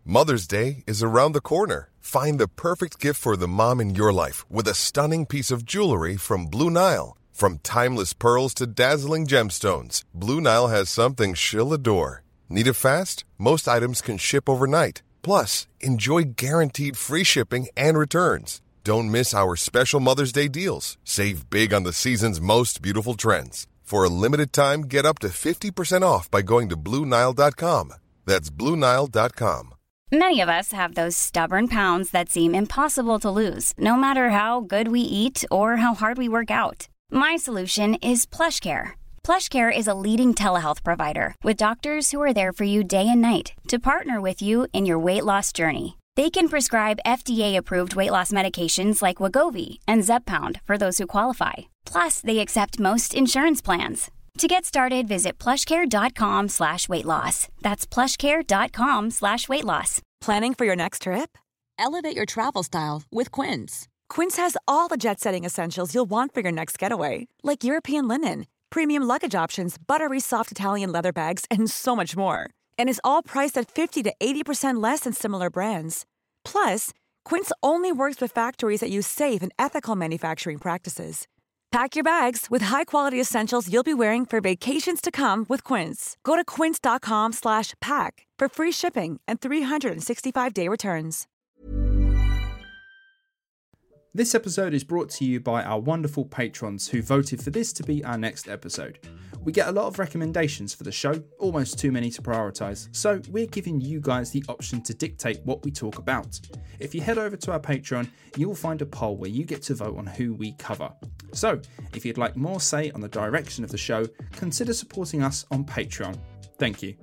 Mother's Day is around the corner. Find the perfect gift for the mom in your life with a stunning piece of jewelry from Blue Nile. From timeless pearls to dazzling gemstones, Blue Nile has something she'll adore. Need it fast? Most items can ship overnight. Plus, enjoy guaranteed free shipping and returns. Don't miss our special Mother's Day deals. Save big on the season's most beautiful trends. For a limited time, get up to 50% off by going to BlueNile.com. That's BlueNile.com. Many of us have those stubborn pounds that seem impossible to lose, no matter how good we eat or how hard we work out. My solution is PlushCare. PlushCare is a leading telehealth provider with doctors who are there for you day and night to partner with you in your weight loss journey. They can prescribe FDA-approved weight loss medications like Wegovy and Zepbound for those who qualify. Plus, they accept most insurance plans. To get started, visit plushcare.com/weightloss. That's plushcare.com/weightloss. Planning for your next trip? Elevate your travel style with Quince. Quince has all the jet-setting essentials you'll want for your next getaway, like European linen, premium luggage options, buttery soft Italian leather bags, and so much more. And is all priced at 50 to 80% less than similar brands. Plus, Quince only works with factories that use safe and ethical manufacturing practices. Pack your bags with high-quality essentials you'll be wearing for vacations to come with Quince. Go to quince.com/pack for free shipping and 365-day returns. This episode is brought to you by our wonderful patrons who voted for this to be our next episode. We get a lot of recommendations for the show, almost too many to prioritise, so we're giving you guys the option to dictate what we talk about. If you head over to our Patreon, you'll find a poll where you get to vote on who we cover. So, if you'd like more say on the direction of the show, consider supporting us on Patreon. Thank you.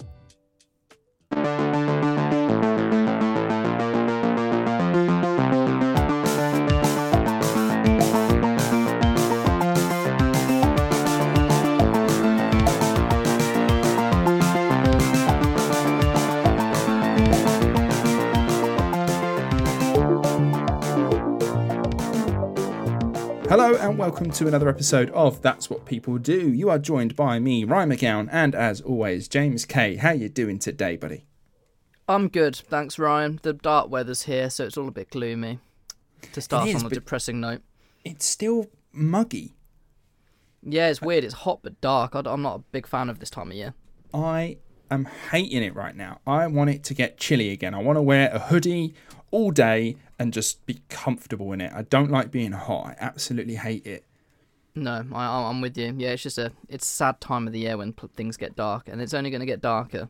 Hello and welcome to another episode of That's What People Do. You are joined by me, Ryan McGowan, and as always, James Kay. How you doing today, buddy? I'm good, thanks, Ryan. The dark weather's here, so it's all a bit gloomy. To start on a depressing note. It's still muggy. Yeah, it's weird. It's hot but dark. I'm not a big fan of this time of year. I am hating it right now. I want it to get chilly again. I want to wear a hoodie all day and just be comfortable in it. I don't like being hot. I absolutely hate it. No, I'm with you. Yeah, it's a sad time of the year when things get dark, and it's only going to get darker.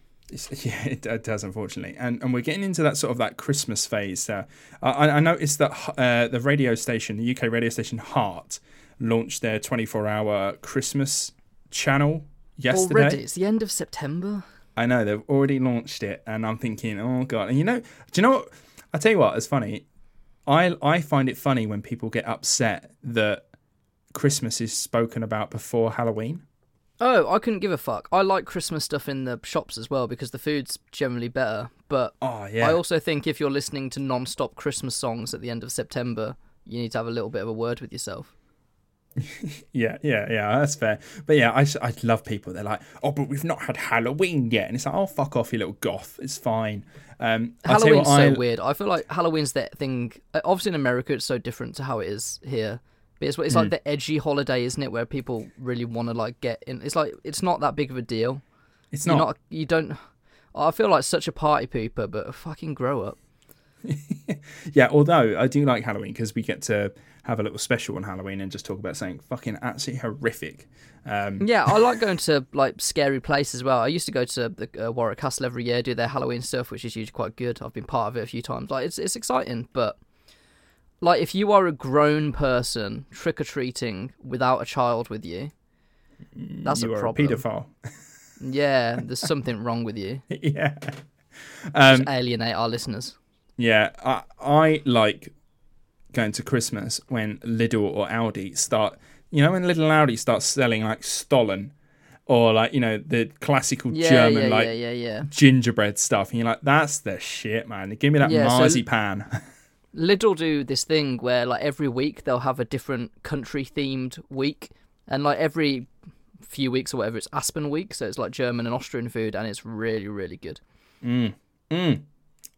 It does, unfortunately. And we're getting into that sort of that Christmas phase. I noticed that the radio station, the UK radio station Heart, launched their 24-hour Christmas channel yesterday. Already? It's the end of September? I know, they've already launched it, and I'm thinking, oh, God. And do you know what? I'll tell you what, it's funny. I find it funny when people get upset that Christmas is spoken about before Halloween. Oh, I couldn't give a fuck. I like Christmas stuff in the shops as well because the food's generally better. But I also think if you're listening to non-stop Christmas songs at the end of September, you need to have a little bit of a word with yourself. Yeah, that's fair. But yeah, I love people. They're like, oh, but we've not had Halloween yet. And it's like, oh, fuck off, you little goth. It's fine. Halloween's so weird. I feel like Halloween's that thing. Obviously in America, it's so different to how it is here. But it's like the edgy holiday, isn't it? Where people really want to like get in. It's like, it's not that big of a deal. It's not. You don't. I feel like such a party pooper, but fucking grow up. Yeah, although I do like Halloween because we get to have a little special on Halloween and just talk about something fucking absolutely horrific. Yeah, I like going to like scary places as well. I used to go to the Warwick Castle every year, do their Halloween stuff, which is usually quite good. I've been part of it a few times. Like it's exciting, but like if you are a grown person trick or treating without a child with you, that's a problem. You are a paedophile. Yeah, there's something wrong with you. Yeah. Just alienate our listeners. Yeah, I like going to Christmas when Lidl or Aldi start, when Lidl and Aldi start selling like Stollen or like, the classical German gingerbread stuff. And you're like, that's the shit, man. Give me that marzipan. Lidl do this thing where like every week they'll have a different country themed week. And like every few weeks or whatever, it's Aspen week. So it's like German and Austrian food and it's really, really good.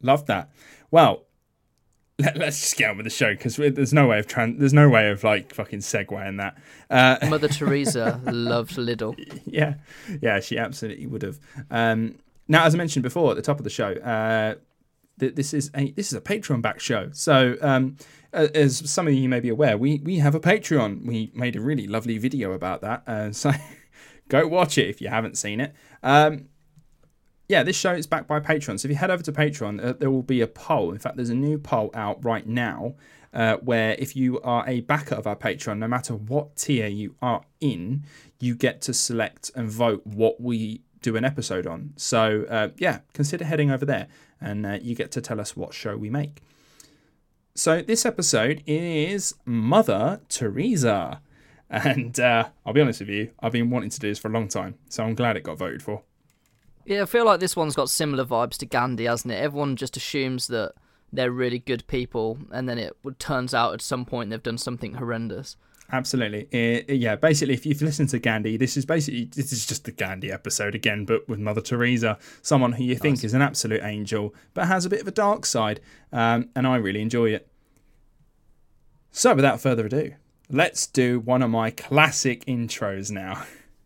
Love that. Well, let's just get on with the show because there's no way of like fucking segueing that. Mother Teresa loved Lidl. Yeah, she absolutely would have. Now, as I mentioned before at the top of the show, this is a Patreon backed show. So, as some of you may be aware, we have a Patreon. We made a really lovely video about that. So, go watch it if you haven't seen it. This show is backed by Patreon. So if you head over to Patreon, there will be a poll. In fact, there's a new poll out right now where if you are a backer of our Patreon, no matter what tier you are in, you get to select and vote what we do an episode on. So consider heading over there and you get to tell us what show we make. So this episode is Mother Teresa. And I'll be honest with you, I've been wanting to do this for a long time. So I'm glad it got voted for. Yeah, I feel like this one's got similar vibes to Gandhi, hasn't it? Everyone just assumes that they're really good people, and then it turns out at some point they've done something horrendous. Absolutely. Basically, if you've listened to Gandhi, this is just the Gandhi episode again, but with Mother Teresa, someone who you think is an absolute angel, but has a bit of a dark side, and I really enjoy it. So, without further ado, let's do one of my classic intros now.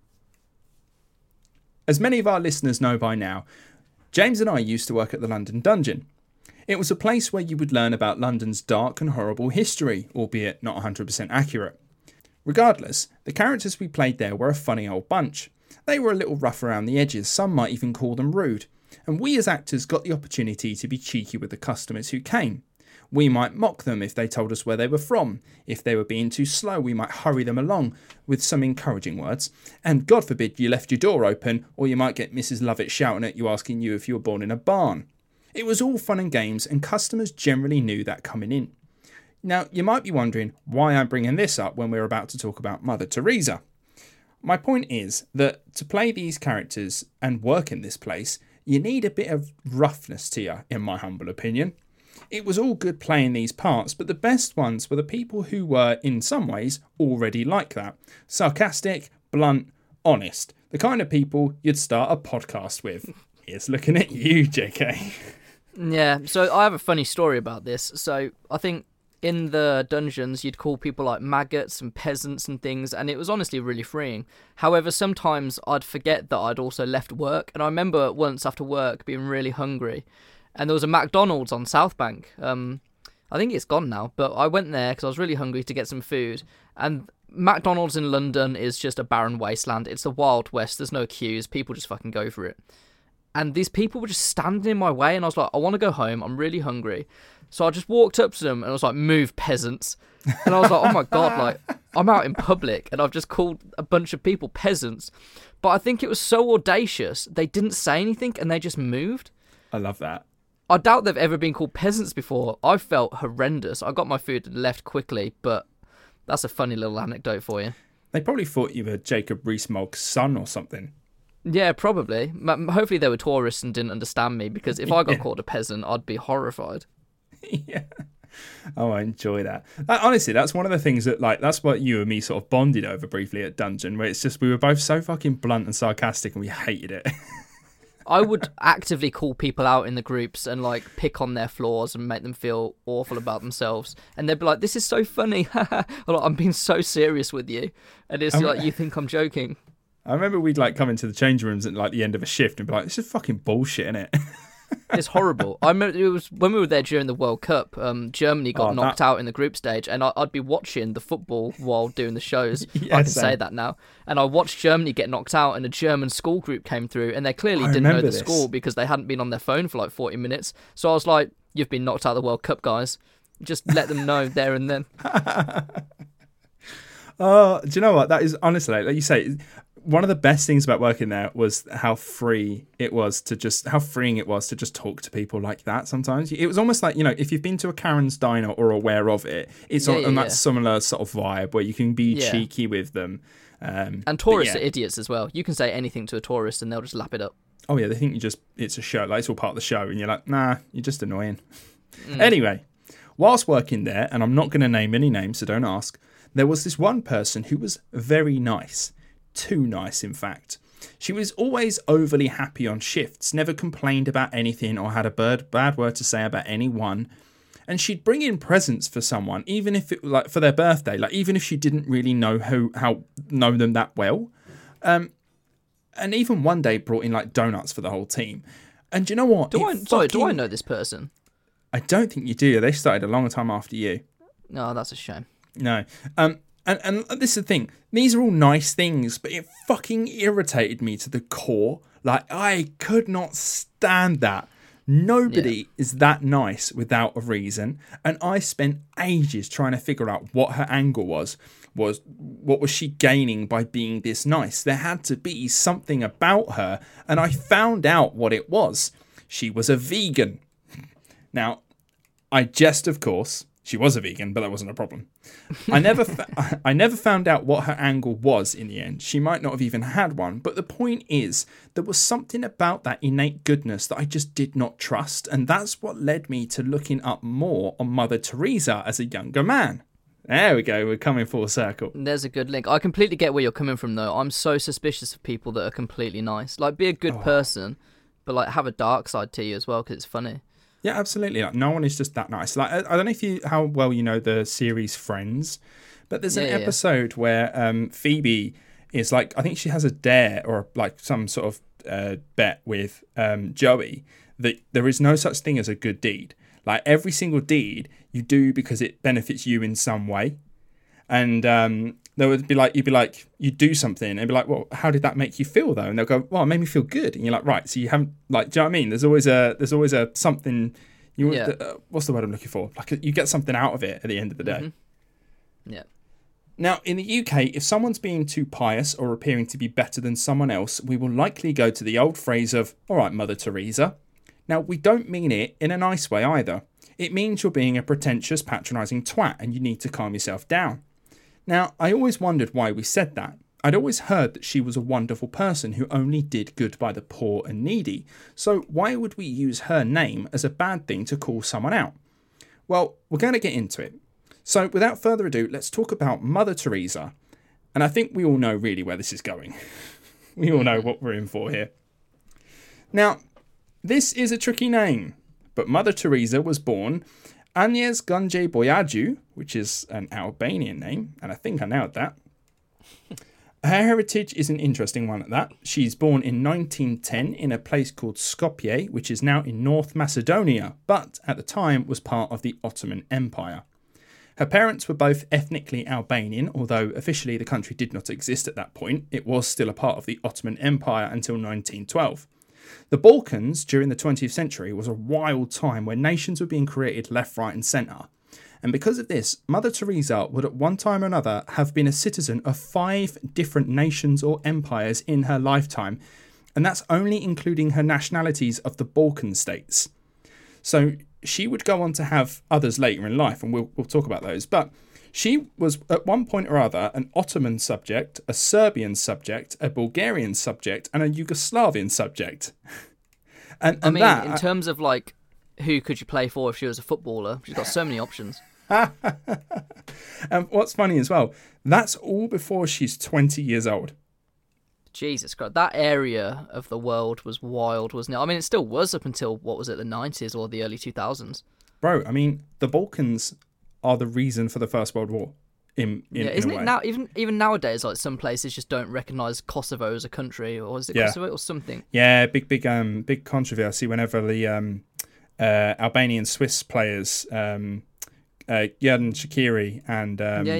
As many of our listeners know by now, James and I used to work at the London Dungeon. It was a place where you would learn about London's dark and horrible history, albeit not 100% accurate. Regardless, the characters we played there were a funny old bunch. They were a little rough around the edges, some might even call them rude, and we as actors got the opportunity to be cheeky with the customers who came. We might mock them if they told us where they were from. If they were being too slow, we might hurry them along with some encouraging words. And God forbid you left your door open, or you might get Mrs. Lovett shouting at you asking you if you were born in a barn. It was all fun and games, and customers generally knew that coming in. Now, you might be wondering why I'm bringing this up when we're about to talk about Mother Teresa. My point is that to play these characters and work in this place, you need a bit of roughness to you, in my humble opinion. It was all good playing these parts, but the best ones were the people who were, in some ways, already like that. Sarcastic, blunt, honest. The kind of people you'd start a podcast with. Here's looking at you, JK. Yeah, so I have a funny story about this. So I think in the dungeons, you'd call people like maggots and peasants and things, and it was honestly really freeing. However, sometimes I'd forget that I'd also left work, and I remember once after work being really hungry, and there was a McDonald's on South Bank. I think it's gone now, but I went there because I was really hungry to get some food. And McDonald's in London is just a barren wasteland. It's the Wild West. There's no queues. People just fucking go for it. And these people were just standing in my way, and I was like, I want to go home. I'm really hungry. So I just walked up to them, and I was like, move, peasants. And I was like, oh my God, like, I'm out in public, and I've just called a bunch of people peasants. But I think it was so audacious, they didn't say anything, and they just moved. I love that. I doubt they've ever been called peasants before. I felt horrendous. I got my food and left quickly, but that's a funny little anecdote for you. They probably thought you were Jacob Rees-Mogg's son or something. Yeah, probably. Hopefully they were tourists and didn't understand me, because if I got called a peasant, I'd be horrified. Yeah. Oh, I enjoy that. Honestly, that's one of the things that, like, that's what you and me sort of bonded over briefly at Dungeon, where it's just we were both so fucking blunt and sarcastic and we hated it. I would actively call people out in the groups and like pick on their flaws and make them feel awful about themselves. And they'd be like, this is so funny. I'm being so serious with you. And it's like, you think I'm joking. I remember we'd like come into the change rooms at like the end of a shift and be like, this is fucking bullshit, innit? It's horrible. I remember it was when we were there during the World Cup. Germany got knocked out in the group stage, and I'd be watching the football while doing the shows. Yeah, I can say that now. And I watched Germany get knocked out, and a German school group came through, and they clearly didn't know the score because they hadn't been on their phone for like 40 minutes. So I was like, "You've been knocked out of the World Cup, guys. Just let them know there and then." Oh, do you know what? That is honestly, like you say, one of the best things about working there was how freeing it was to just talk to people like that. Sometimes it was almost like, you know, if you've been to a Karen's diner or aware of it, it's that similar sort of vibe where you can be cheeky with them. And tourists are idiots as well. You can say anything to a tourist and they'll just lap it up. Oh yeah, they think it's a show, like it's all part of the show, and you're like, nah, you're just annoying. Anyway, whilst working there, and I'm not going to name any names, so don't ask, there was this one person who was very nice. Too nice, in fact. She was always overly happy on shifts, never complained about anything or had a bad word to say about anyone. And she'd bring in presents for someone, even if it like for their birthday, like even if she didn't really know how know them that well. And even one day brought in like donuts for the whole team. And do you know what? Do I know this person? I don't think you do. They started a long time after you. No, that's a shame. No. And this is the thing. These are all nice things, but it fucking irritated me to the core. Like, I could not stand that. Nobody is that nice without a reason. And I spent ages trying to figure out what her angle was what was she gaining by being this nice. There had to be something about her. And I found out what it was. She was a vegan. Now, I jest, of course. She was a vegan, but that wasn't a problem. I never found out what her angle was in the end. She might not have even had one. But the point is, there was something about that innate goodness that I just did not trust. And that's what led me to looking up more on Mother Teresa as a younger man. There we go. We're coming full circle. There's a good link. I completely get where you're coming from, though. I'm so suspicious of people that are completely nice. Like, be a good person, but like have a dark side to you as well, because it's funny. Yeah, absolutely. Like, no one is just that nice. Like, I don't know how well you know the series Friends, but there's an episode where Phoebe is like, I think she has a dare or like some sort of bet with Joey that there is no such thing as a good deed. Like, every single deed you do because it benefits you in some way. And there would be like, you do something and be like, well, how did that make you feel though? And they'll go, well, it made me feel good. And you're like, right. So you haven't, like, do you know what I mean? There's always a something, what's the word I'm looking for? Like, you get something out of it at the end of the day. Mm-hmm. Yeah. Now, in the UK, if someone's being too pious or appearing to be better than someone else, we will likely go to the old phrase of, all right, Mother Teresa. Now, we don't mean it in a nice way either. It means you're being a pretentious, patronising twat and you need to calm yourself down. Now, I always wondered why we said that. I'd always heard that she was a wonderful person who only did good by the poor and needy. So why would we use her name as a bad thing to call someone out? Well, we're going to get into it. So without further ado, let's talk about Mother Teresa. And I think we all know really where this is going. We all know what we're in for here. Now, this is a tricky name, but Mother Teresa was born Agnes Gunje Boyaju, which is an Albanian name, and I think I nailed that. Her heritage is an interesting one at that. She's born in 1910 in a place called Skopje, which is now in North Macedonia, but at the time was part of the Ottoman Empire. Her parents were both ethnically Albanian, although officially the country did not exist at that point. It was still a part of the Ottoman Empire until 1912. The Balkans during the 20th century was a wild time where nations were being created left, right and centre. And because of this, Mother Teresa would at one time or another have been a citizen of 5 different nations or empires in her lifetime. And that's only including her nationalities of the Balkan states. So she would go on to have others later in life, and we'll talk about those. But she was at one point or other an Ottoman subject, a Serbian subject, a Bulgarian subject, and a Yugoslavian subject. And I mean, in terms of like, who could you play for if she was a footballer? She's got so many options. And what's funny as well, that's all before she's 20 years old. Jesus Christ, that area of the world was wild, wasn't it? I mean, it still was up until, what was it, the 90s or the early 2000s? Bro, I mean, the Balkans are the reason for the First World War. Isn't it now? Even nowadays, like some places just don't recognise Kosovo as a country, or is it Kosovo or something? Yeah, big controversy whenever the Albanian Swiss players, Yerdan Shaqiri and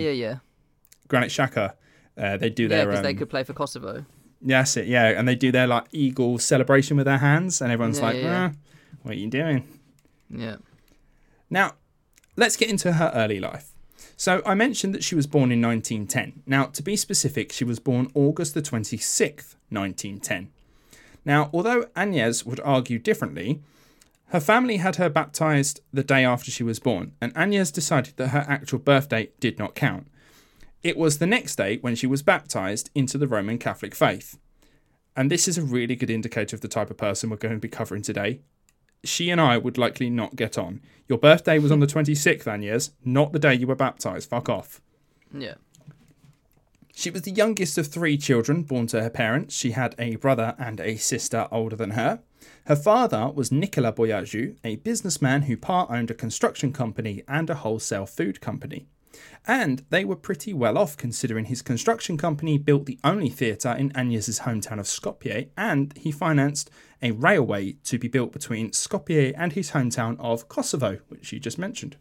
Granit Xhaka, they do their because they could play for Kosovo. Yeah, that's it. Yeah, and they do their like eagle celebration with their hands, and everyone's what are you doing? Yeah. Now, let's get into her early life. So I mentioned that she was born in 1910. Now, to be specific, she was born August the 26th, 1910. Now, although Agnes would argue differently, her family had her baptised the day after she was born, and Agnes decided that her actual birth date did not count. It was the next day when she was baptised into the Roman Catholic faith. And this is a really good indicator of the type of person we're going to be covering today. She and I would likely not get on. Your birthday was on the 26th, Agnes, not the day you were baptised. Fuck off. Yeah. She was the youngest of 3 children born to her parents. She had a brother and a sister older than her. Her father was Nicolas Boyarjou, a businessman who part-owned a construction company and a wholesale food company. And they were pretty well off, considering his construction company built the only theatre in Agnès' hometown of Skopje, and he financed a railway to be built between Skopje and his hometown of Kosovo, which you just mentioned.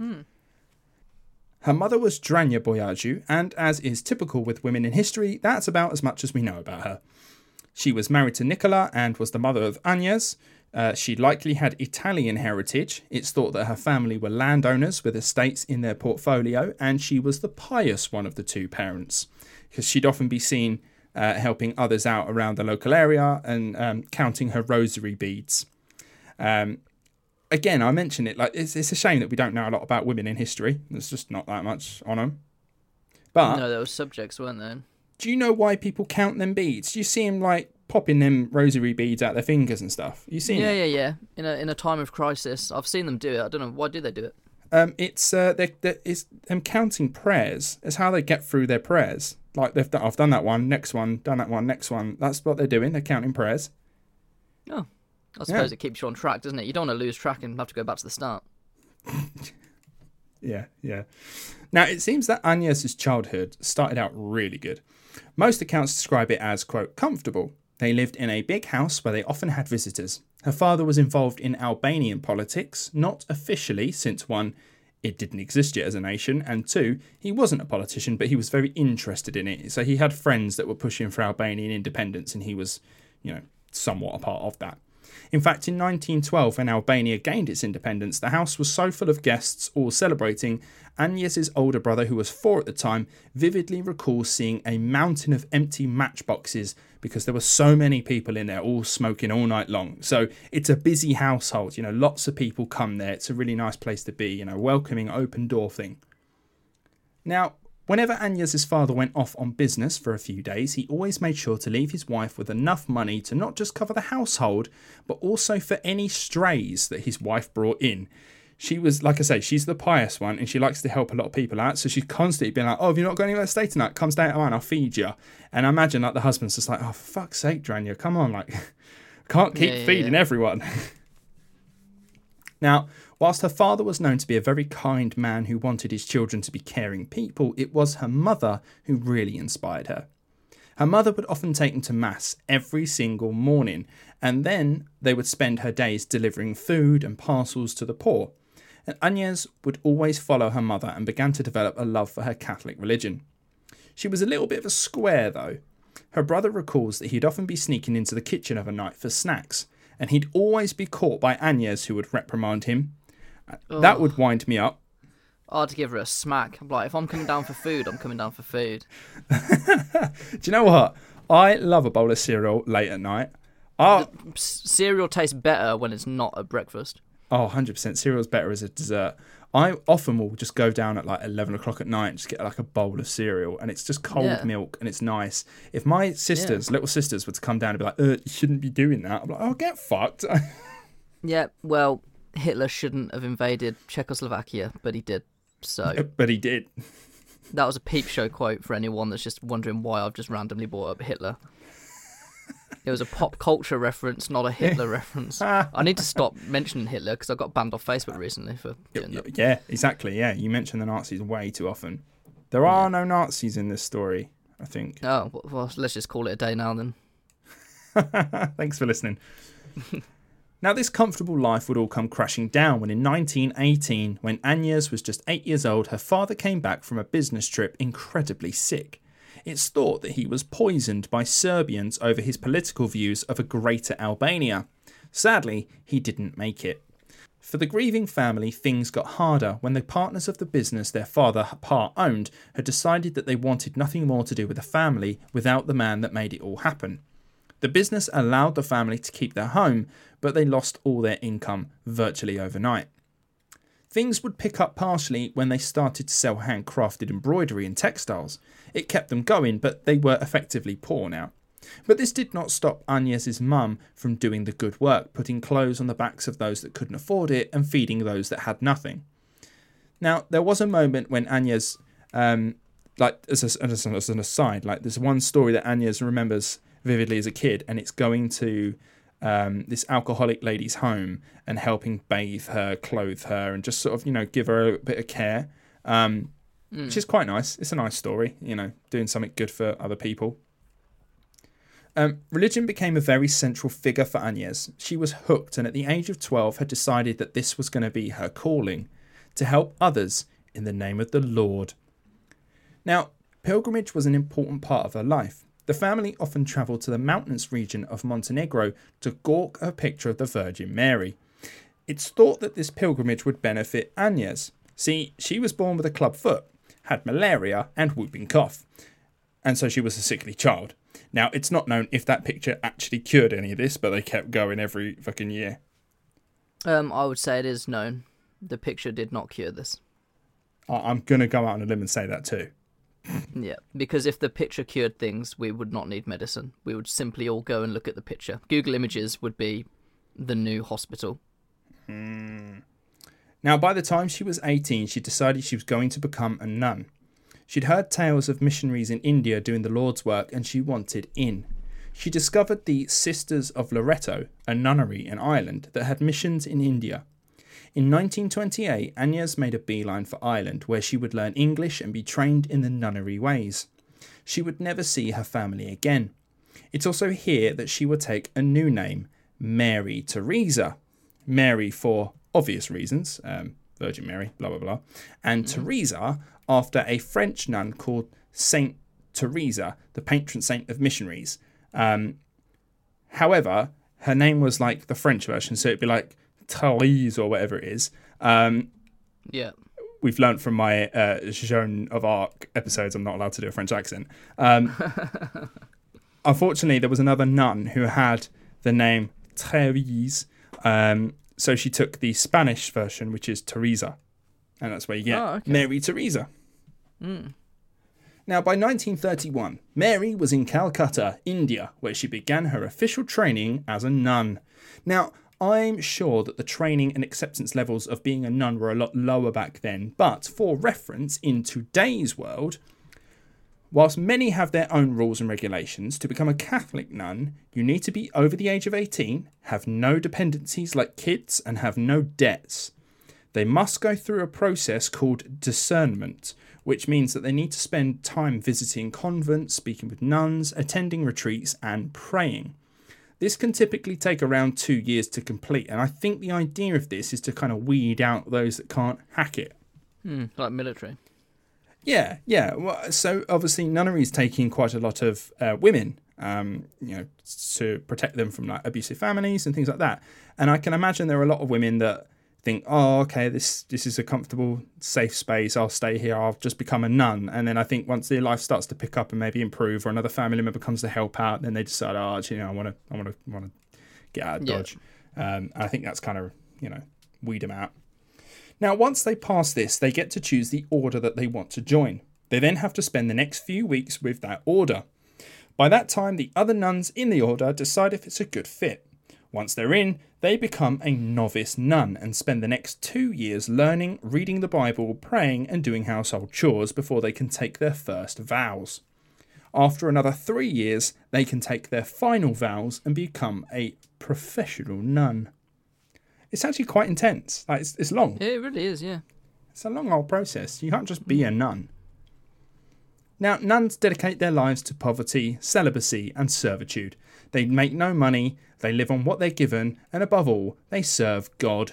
Her mother was Drania Boyarjou, and as is typical with women in history, that's about as much as we know about her. She was married to Nicola and was the mother of Agnès. She likely had Italian heritage. It's thought that her family were landowners with estates in their portfolio, and she was the pious one of the 2 parents, because she'd often be seen helping others out around the local area and counting her rosary beads. Again, I mention it like it's a shame that we don't know a lot about women in history. There's just not that much on them. But No, there were subjects, weren't there? do you know why people count them beads? Do you see them like popping them rosary beads out their fingers and stuff? You seen it? Yeah. In a time of crisis, I've seen them do it. I don't know why do they do it. It's them counting prayers. It's how they get through their prayers. Like I've done that one, next one, done that one, next one. That's what they're doing. They're counting prayers. Oh, I suppose it keeps you on track, doesn't it? You don't want to lose track and have to go back to the start. Yeah. Now, it seems that Agnès' childhood started out really good. Most accounts describe it as, quote, comfortable. They lived in a big house where they often had visitors. Her father was involved in Albanian politics, not officially, since 1, it didn't exist yet as a nation, and 2, he wasn't a politician, but he was very interested in it. So he had friends that were pushing for Albanian independence, and he was, somewhat a part of that. In fact, in 1912, when Albania gained its independence, the house was so full of guests all celebrating, Agnès' older brother, who was 4 at the time, vividly recalls seeing a mountain of empty matchboxes because there were so many people in there all smoking all night long. So it's a busy household, lots of people come there. It's a really nice place to be, welcoming, open door thing. Now, whenever Agnès' father went off on business for a few days, he always made sure to leave his wife with enough money to not just cover the household, but also for any strays that his wife brought in. She was, like I say, she's the pious one, and she likes to help a lot of people out, so she's constantly been like, oh, have you not got anywhere to stay tonight? Come stay at mine, I'll feed you. And I imagine, the husband's just like, oh, for fuck's sake, Drania, come on, can't keep feeding everyone. Now, whilst her father was known to be a very kind man who wanted his children to be caring people, it was her mother who really inspired her. Her mother would often take them to mass every single morning, and then they would spend her days delivering food and parcels to the poor. And Agnès would always follow her mother and began to develop a love for her Catholic religion. She was a little bit of a square, though. Her brother recalls that he'd often be sneaking into the kitchen of a night for snacks, and he'd always be caught by Agnès, who would reprimand him. That would wind me up. I'd give her a smack. I'm like, if I'm coming down for food, I'm coming down for food. Do you know what? I love a bowl of cereal late at night. Cereal tastes better when it's not at breakfast. Oh, 100%. Cereal's better as a dessert. I often will just go down at 11 o'clock at night and just get a bowl of cereal, and it's just cold milk and it's nice. If my sisters, little sisters, were to come down and be like, you shouldn't be doing that, I'm like, oh, get fucked. Yeah, well, Hitler shouldn't have invaded Czechoslovakia, but he did. So. But he did. That was a Peep Show quote for anyone that's just wondering why I've just randomly brought up Hitler. It was a pop culture reference, not a Hitler reference. I need to stop mentioning Hitler because I got banned off Facebook recently for doing that. Yeah, exactly. Yeah, you mention the Nazis way too often. There are no Nazis in this story, I think. Oh, well, let's just call it a day now then. Thanks for listening. Now, this comfortable life would all come crashing down when in 1918, when Agnès was just 8 years old, her father came back from a business trip incredibly sick. It's thought that he was poisoned by Serbians over his political views of a greater Albania. Sadly, he didn't make it. For the grieving family, things got harder when the partners of the business their father part-owned had decided that they wanted nothing more to do with the family without the man that made it all happen. The business allowed the family to keep their home, but they lost all their income virtually overnight. Things would pick up partially when they started to sell handcrafted embroidery and textiles. It kept them going, but they were effectively poor now. But this did not stop Agnès' mum from doing the good work, putting clothes on the backs of those that couldn't afford it and feeding those that had nothing. Now, there was a moment when Agnès like as an aside, like there's one story that Agnes remembers vividly as a kid, and it's going to this alcoholic lady's home and helping bathe her, clothe her, and just sort of, give her a bit of care, which is quite nice. It's a nice story, doing something good for other people. Religion became a very central figure for Agnes. She was hooked, and at the age of 12 had decided that this was going to be her calling, to help others in the name of the Lord. Now, pilgrimage was an important part of her life. The family often travelled to the mountainous region of Montenegro to gawk at a picture of the Virgin Mary. It's thought that this pilgrimage would benefit Agnes. See, she was born with a club foot, had malaria and whooping cough, and so she was a sickly child. Now, it's not known if that picture actually cured any of this, but they kept going every fucking year. I would say it is known. The picture did not cure this. I'm going to go out on a limb and say that too. Yeah, because if the picture cured things, we would not need medicine. We would simply all go and look at the picture. Google Images would be the new hospital. Now, by the time she was 18, she decided she was going to become a nun. She'd heard tales of missionaries in India doing the Lord's work, and she wanted in. She discovered the Sisters of Loreto, a nunnery in Ireland that had missions in India. In 1928, Agnes made a beeline for Ireland, where she would learn English and be trained in the nunnery ways. She would never see her family again. It's also here that she would take a new name, Mary Teresa. Mary for obvious reasons, Virgin Mary, blah, blah, blah. And Teresa after a French nun called Saint Teresa, the patron saint of missionaries. However, her name was like the French version, so it'd be like Therese or whatever it is. Yeah. We've learnt from my Joan of Arc episodes I'm not allowed to do a French accent. Unfortunately, there was another nun who had the name Therese, so she took the Spanish version, which is Teresa, and that's where you get Mary Teresa. Now, by 1931, Mary was in Calcutta, India, where she began her official training as a nun. Now, I'm sure that the training and acceptance levels of being a nun were a lot lower back then, but for reference, in today's world, whilst many have their own rules and regulations, to become a Catholic nun, you need to be over the age of 18, have no dependencies like kids, and have no debts. They must go through a process called discernment, which means that they need to spend time visiting convents, speaking with nuns, attending retreats, and praying. This can typically take around 2 years to complete, and I think the idea of this is to kind of weed out those that can't hack it. Like military. Yeah. Well, so obviously nunnery is taking quite a lot of women, to protect them from like abusive families and things like that. And I can imagine there are a lot of women that think, oh, okay, this is a comfortable, safe space. I'll stay here. I'll just become a nun. And then I think once their life starts to pick up and maybe improve, or another family member comes to help out, then they decide, oh, actually, I want to get out of Dodge. And I think that's kind of, weed them out. Now, once they pass this, they get to choose the order that they want to join. They then have to spend the next few weeks with that order. By that time, the other nuns in the order decide if it's a good fit. Once they're in, they become a novice nun and spend the next 2 years learning, reading the Bible, praying and doing household chores before they can take their first vows. After another 3 years, they can take their final vows and become a professional nun. It's actually quite intense. Like it's long. Yeah, it really is, yeah. It's a long old process. You can't just be a nun. Now, nuns dedicate their lives to poverty, celibacy and servitude. They make no money, they live on what they're given, and above all, they serve God.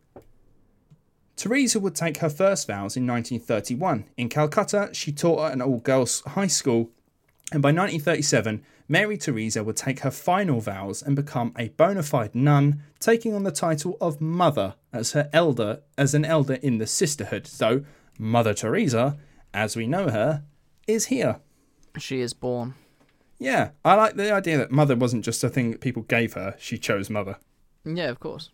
Teresa would take her first vows in 1931. In Calcutta, she taught at an all-girls high school, and by 1937, Mary Teresa would take her final vows and become a bona fide nun, taking on the title of Mother as an elder in the sisterhood. So, Mother Teresa, as we know her, is here. She is born. Yeah, I like the idea that Mother wasn't just a thing that people gave her. She chose Mother. Yeah, of course.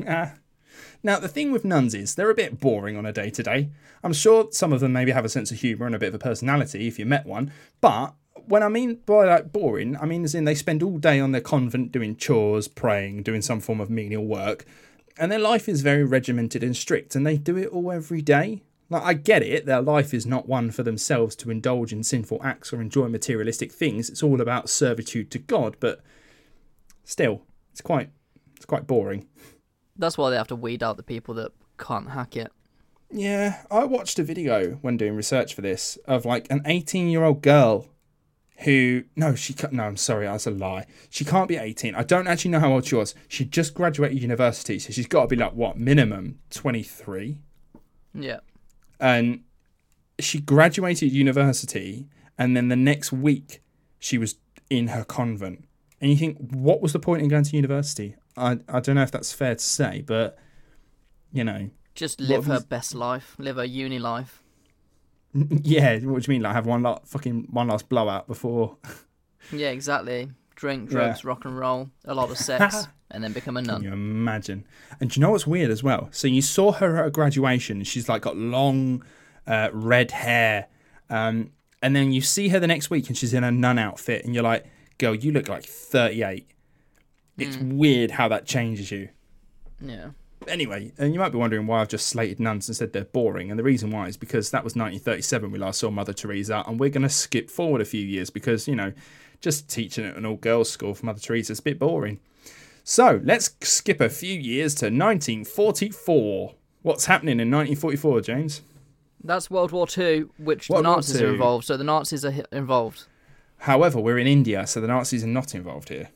Now, the thing with nuns is they're a bit boring on a day-to-day. I'm sure some of them maybe have a sense of humour and a bit of a personality if you met one, but when I mean by like boring, I mean as in they spend all day on their convent doing chores, praying, doing some form of menial work, and their life is very regimented and strict, and they do it all every day. Like, I get it, their life is not one for themselves to indulge in sinful acts or enjoy materialistic things. It's all about servitude to God, but still, it's quite boring. That's why they have to weed out the people that can't hack it. Yeah, I watched a video when doing research for this of like an 18-year-old girl who... No, I'm sorry, that's a lie. She can't be 18. I don't actually know how old she was. She just graduated university, so she's got to be like, what, minimum 23? Yeah. And she graduated university, and then the next week she was in her convent. And you think, what was the point in going to university? I don't know if that's fair to say, but, you know... Just live her best life. Live her uni life. Yeah, what do you mean? Like have one last blowout before? Yeah, exactly. Drink, drugs, rock and roll, a lot of sex, and then become a nun. Can you imagine? And do you know what's weird as well? So you saw her at her graduation. She's like got long red hair. And then you see her the next week and she's in a nun outfit. And you're like, girl, you look like 38. It's weird how that changes you. Yeah. Anyway, and you might be wondering why I've just slated nuns and said they're boring. And the reason why is because that was 1937 we last saw Mother Teresa. And we're going to skip forward a few years because, you know, just teaching at an all-girls school for Mother Teresa is a bit boring. So let's skip a few years to 1944. What's happening in 1944, James? That's World War II, which the Nazis are involved. So the Nazis are involved. However, we're in India, so the Nazis are not involved here.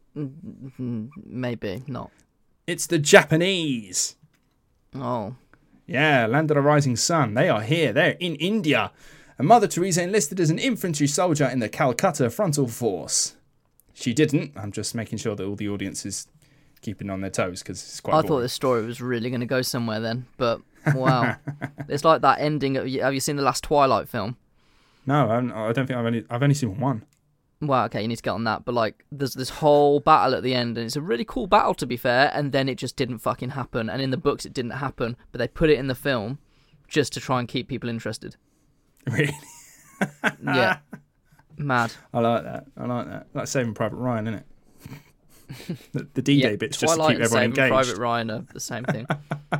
Maybe not. It's the Japanese. Oh. Yeah, Land of the Rising Sun. They are here. They're in India. And Mother Teresa enlisted as an infantry soldier in the Calcutta Frontal Force. She didn't. I'm just making sure that all the audience is keeping on their toes because it's quite boring. thought this story was really going to go somewhere then, but wow. It's like that ending. Have you seen the last Twilight film? No, I don't think I've only seen one. Well, okay, you need to get on that, but like, there's this whole battle at the end, and it's a really cool battle to be fair, and then it just didn't fucking happen, and in the books it didn't happen, but they put it in the film just to try and keep people interested. Really? Yeah. Mad. I like that. Like Saving Private Ryan, isn't it? The D-Day bit's just to keep everyone engaged. Twilight and Saving Private Ryan are the same thing.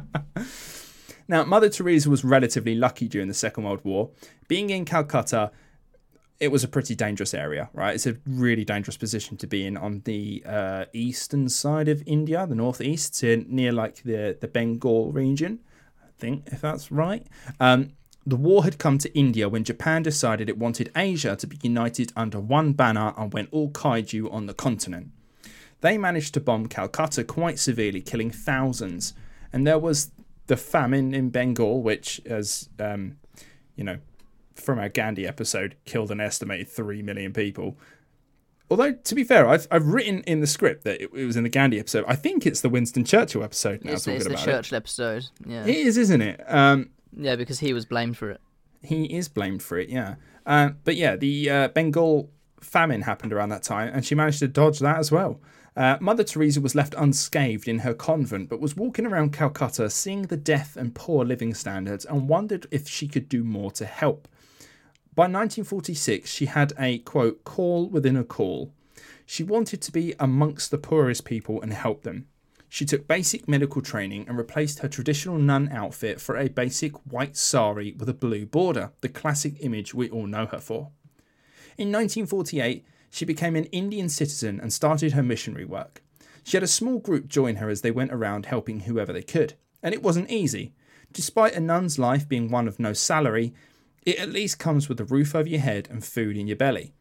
Now, Mother Teresa was relatively lucky during the Second World War. Being in Calcutta, it was a pretty dangerous area, right? It's a really dangerous position to be in on the eastern side of India, the northeast, near like the Bengal region, I think, if that's right. The war had come to India when Japan decided it wanted Asia to be united under one banner and went all kaiju on the continent. They managed to bomb Calcutta quite severely, killing thousands. And there was the famine in Bengal, which, as you know, from our Gandhi episode, killed an estimated 3 million people. Although, to be fair, I've written in the script that it was in the Gandhi episode. I think it's the Winston Churchill episode now. It's the Churchill episode, yeah. It is, isn't it? Yeah, because he was blamed for it. He is blamed for it, yeah. But yeah, the Bengal famine happened around that time, and she managed to dodge that as well. Mother Teresa was left unscathed in her convent, but was walking around Calcutta, seeing the death and poor living standards, and wondered if she could do more to help. By 1946, she had a, quote, call within a call. She wanted to be amongst the poorest people and help them. She took basic medical training and replaced her traditional nun outfit for a basic white sari with a blue border, the classic image we all know her for. In 1948, she became an Indian citizen and started her missionary work. She had a small group join her as they went around helping whoever they could, and it wasn't easy. Despite a nun's life being one of no salary, it at least comes with a roof over your head and food in your belly.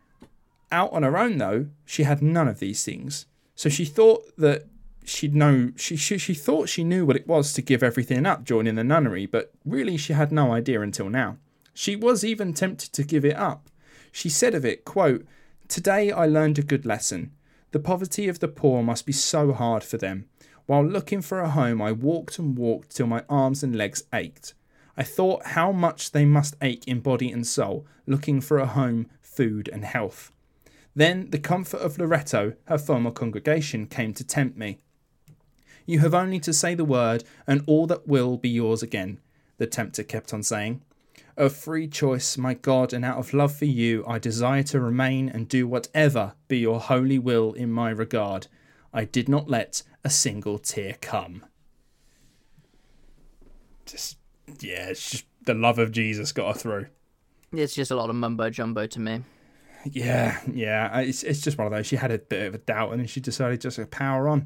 Out on her own, though, she had none of these things. So she thought that she thought she knew what it was to give everything up joining the nunnery, but really she had no idea until now. She was even tempted to give it up. She said of it, quote, "Today I learned a good lesson. The poverty of the poor must be so hard for them. While looking for a home, I walked and walked till my arms and legs ached. I thought how much they must ache in body and soul, looking for a home, food and health. Then the comfort of Loreto, her former congregation, came to tempt me. You have only to say the word, and all that will be yours again," the tempter kept on saying. "Of free choice, my God, and out of love for you, I desire to remain and do whatever be your holy will in my regard. I did not let a single tear come." Just Yeah, it's just the love of Jesus got her through. It's just a lot of mumbo jumbo to me. Yeah. It's just one of those. She had a bit of a doubt, and then she decided just to power on.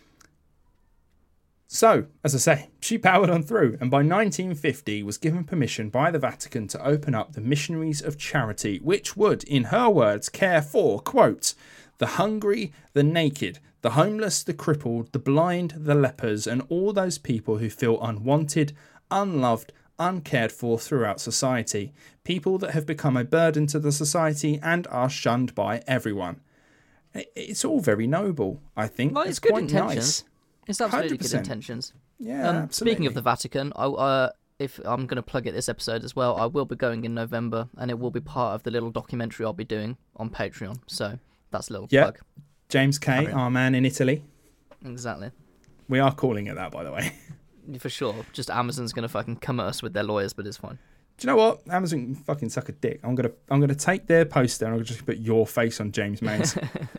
So, as I say, she powered on through, and by 1950 was given permission by the Vatican to open up the Missionaries of Charity, which would, in her words, care for, quote, the hungry, the naked, the homeless, the crippled, the blind, the lepers, and all those people who feel unwanted, unloved, uncared for throughout society. People that have become a burden to the society and are shunned by everyone. It's all very noble, I think. Well, it's good intentions. Nice. It's absolutely 100%. good intentions. Yeah, absolutely. Speaking of the Vatican, if I'm going to plug it this episode as well, I will be going in November, and it will be part of the little documentary I'll be doing on Patreon. So that's a little plug. James K, our man in Italy. Exactly. We are calling it that, by the way. For sure. Just Amazon's going to fucking come at us with their lawyers, but it's fine. Do you know what? Amazon can fucking suck a dick. I'm gonna take their poster and I'll just put your face on James Mays.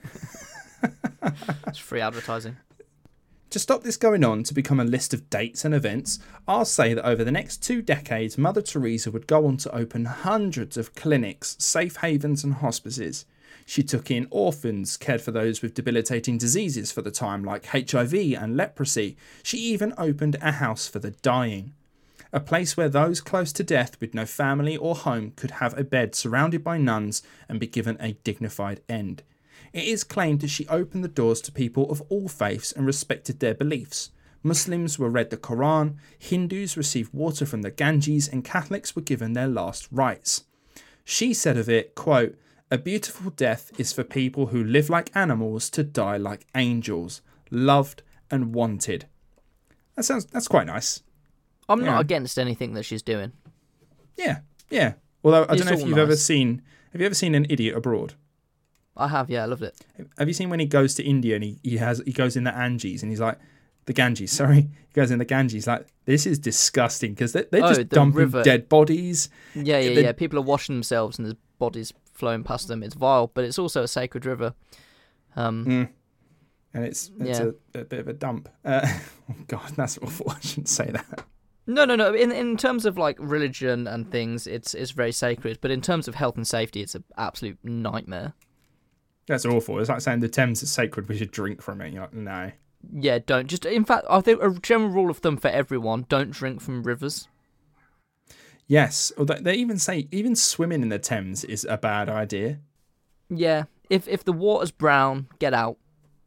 It's free advertising. To stop this going on to become a list of dates and events, I'll say that over the next 2 decades, Mother Teresa would go on to open hundreds of clinics, safe havens and hospices. She took in orphans, cared for those with debilitating diseases for the time like HIV and leprosy. She even opened a house for the dying. A place where those close to death with no family or home could have a bed surrounded by nuns and be given a dignified end. It is claimed that she opened the doors to people of all faiths and respected their beliefs. Muslims were read the Quran, Hindus received water from the Ganges, and Catholics were given their last rites. She said of it, quote, a beautiful death is for people who live like animals to die like angels, loved and wanted. That's quite nice. I'm not against anything that she's doing. Yeah. Although I don't know if you've ever seen. Have you ever seen An Idiot Abroad? I have, yeah, I loved it. Have you seen when he goes to India and he goes in the Ganges and he's like, the Ganges, sorry. He goes in the Ganges like, this is disgusting because they're just dumping dead bodies. Yeah. People are washing themselves and there's bodies flowing past them. It's vile, but it's also a sacred river. And it's a bit of a dump. Oh God, that's awful. I shouldn't say that. No. In terms of like religion and things, it's very sacred. But in terms of health and safety, it's an absolute nightmare. That's awful. It's like saying the Thames is sacred, we should drink from it. You're like, no. Yeah, don't. Just in fact, I think a general rule of thumb for everyone: don't drink from rivers. Yes, although they even say even swimming in the Thames is a bad idea. Yeah, if the water's brown, get out.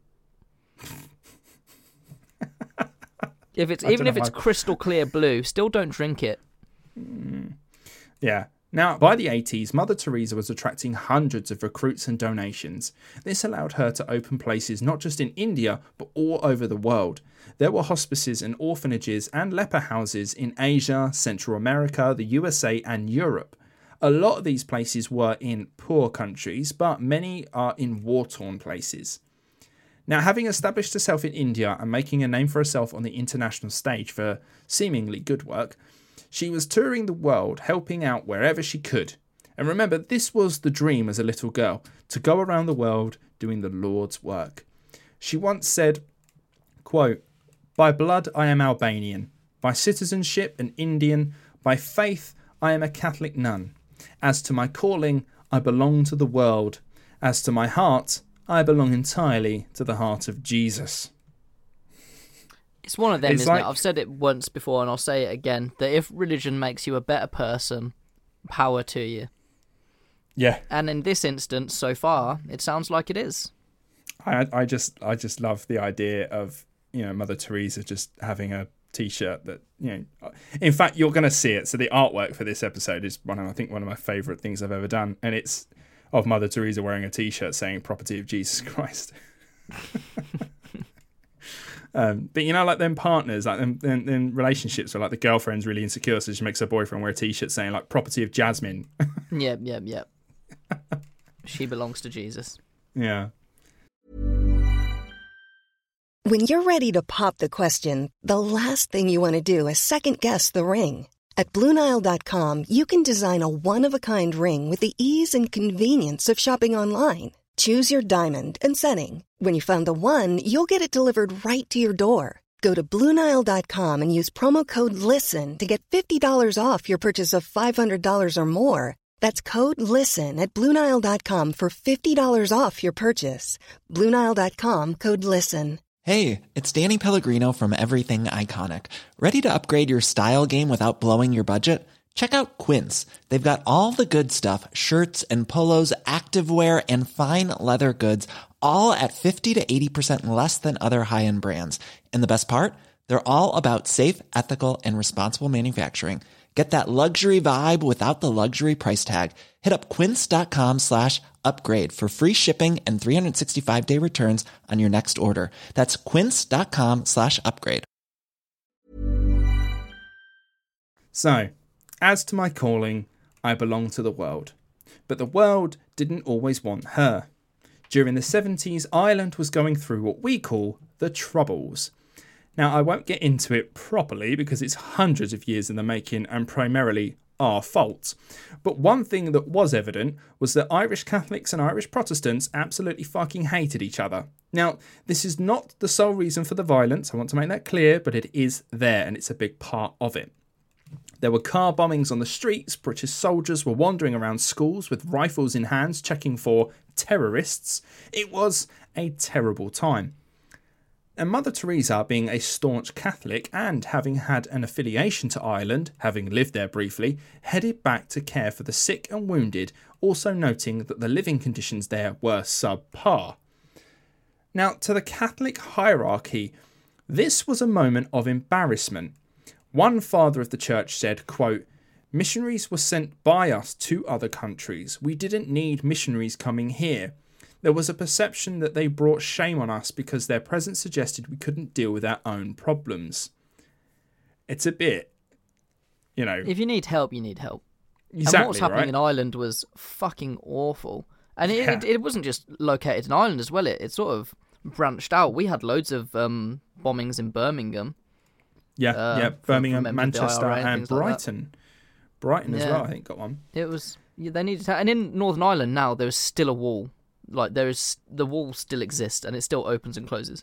If it's crystal clear blue, still don't drink it. Yeah. Now, by the 80s, Mother Teresa was attracting hundreds of recruits and donations. This allowed her to open places not just in India, but all over the world. There were hospices and orphanages and leper houses in Asia, Central America, the USA, and Europe. A lot of these places were in poor countries, but many are in war-torn places. Now, having established herself in India and making a name for herself on the international stage for seemingly good work, she was touring the world, helping out wherever she could. And remember, this was the dream as a little girl, to go around the world doing the Lord's work. She once said, quote, by blood I am Albanian, by citizenship an Indian, by faith I am a Catholic nun. As to my calling, I belong to the world. As to my heart, I belong entirely to the heart of Jesus. It's one of them, isn't it? I've said it once before and I'll say it again, that if religion makes you a better person, power to you. Yeah. And in this instance, so far, it sounds like it is. I just love the idea of, Mother Teresa just having a T-shirt that, in fact, you're going to see it. So the artwork for this episode is one of my favourite things I've ever done. And it's of Mother Teresa wearing a T-shirt saying property of Jesus Christ. But like them partners, like them relationships where like the girlfriend's really insecure, so she makes her boyfriend wear a T-shirt saying like property of Jasmine. Yep. She belongs to Jesus. Yeah. When you're ready to pop the question, the last thing you want to do is second guess the ring. At BlueNile.com, you can design a one-of-a-kind ring with the ease and convenience of shopping online. Choose your diamond and setting. When you find the one, you'll get it delivered right to your door. Go to BlueNile.com and use promo code LISTEN to get $50 off your purchase of $500 or more. That's code LISTEN at BlueNile.com for $50 off your purchase. BlueNile.com, code LISTEN. Hey, it's Danny Pellegrino from Everything Iconic. Ready to upgrade your style game without blowing your budget? Check out Quince. They've got all the good stuff, shirts and polos, activewear, and fine leather goods, all at 50 to 80% less than other high-end brands. And the best part? They're all about safe, ethical, and responsible manufacturing. Get that luxury vibe without the luxury price tag. Hit up quince.com/upgrade for free shipping and 365-day returns on your next order. That's quince.com/upgrade. So, as to my calling, I belong to the world. But the world didn't always want her. During the 70s, Ireland was going through what we call the Troubles. Now, I won't get into it properly because it's hundreds of years in the making and primarily our fault. But one thing that was evident was that Irish Catholics and Irish Protestants absolutely fucking hated each other. Now, this is not the sole reason for the violence, I want to make that clear, but it is there and it's a big part of it. There were car bombings on the streets, British soldiers were wandering around schools with rifles in hands checking for terrorists. It was a terrible time. And Mother Teresa, being a staunch Catholic and having had an affiliation to Ireland, having lived there briefly, headed back to care for the sick and wounded, also noting that the living conditions there were subpar. Now, to the Catholic hierarchy, this was a moment of embarrassment. One father of the church said, quote, "Missionaries were sent by us to other countries. We didn't need missionaries coming here. There was a perception that they brought shame on us because their presence suggested we couldn't deal with our own problems." It's a bit, you know... If you need help, you need help. Exactly, and what was happening right? in Ireland was fucking awful. And it wasn't just located in Ireland as well. It sort of branched out. We had loads of bombings in Birmingham. Yeah, Birmingham, from Manchester IRA and Brighton. Brighton as well, I think, got one. It was... They needed to... And in Northern Ireland now, there is still a wall. Like, the wall still exists and it still opens and closes.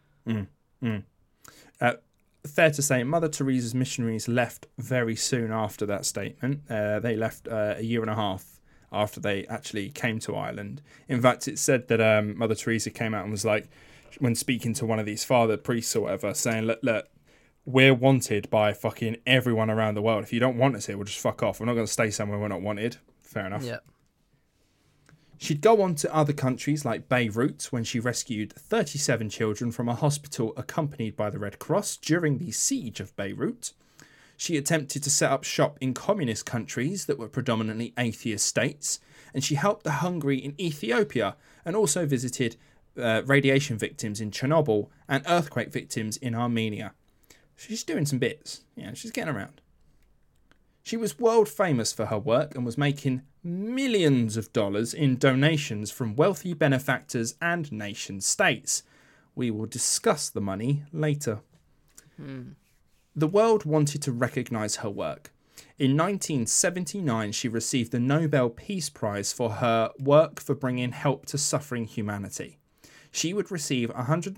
Fair to say, Mother Teresa's missionaries left very soon after that statement. They left a year and a half after they actually came to Ireland. In fact, it's said that Mother Teresa came out and was like, when speaking to one of these father priests or whatever, saying, look, we're wanted by fucking everyone around the world. If you don't want us here, we'll just fuck off. We're not going to stay somewhere we're not wanted. Fair enough. Yeah. She'd go on to other countries like Beirut when she rescued 37 children from a hospital accompanied by the Red Cross during the siege of Beirut. She attempted to set up shop in communist countries that were predominantly atheist states, and she helped the hungry in Ethiopia and also visited radiation victims in Chernobyl and earthquake victims in Armenia. She's doing some bits, she's getting around. She was world famous for her work and was making millions of dollars in donations from wealthy benefactors and nation states. We will discuss the money later. The world wanted to recognise her work. In 1979, she received the Nobel Peace Prize for her work for bringing help to suffering humanity. She would receive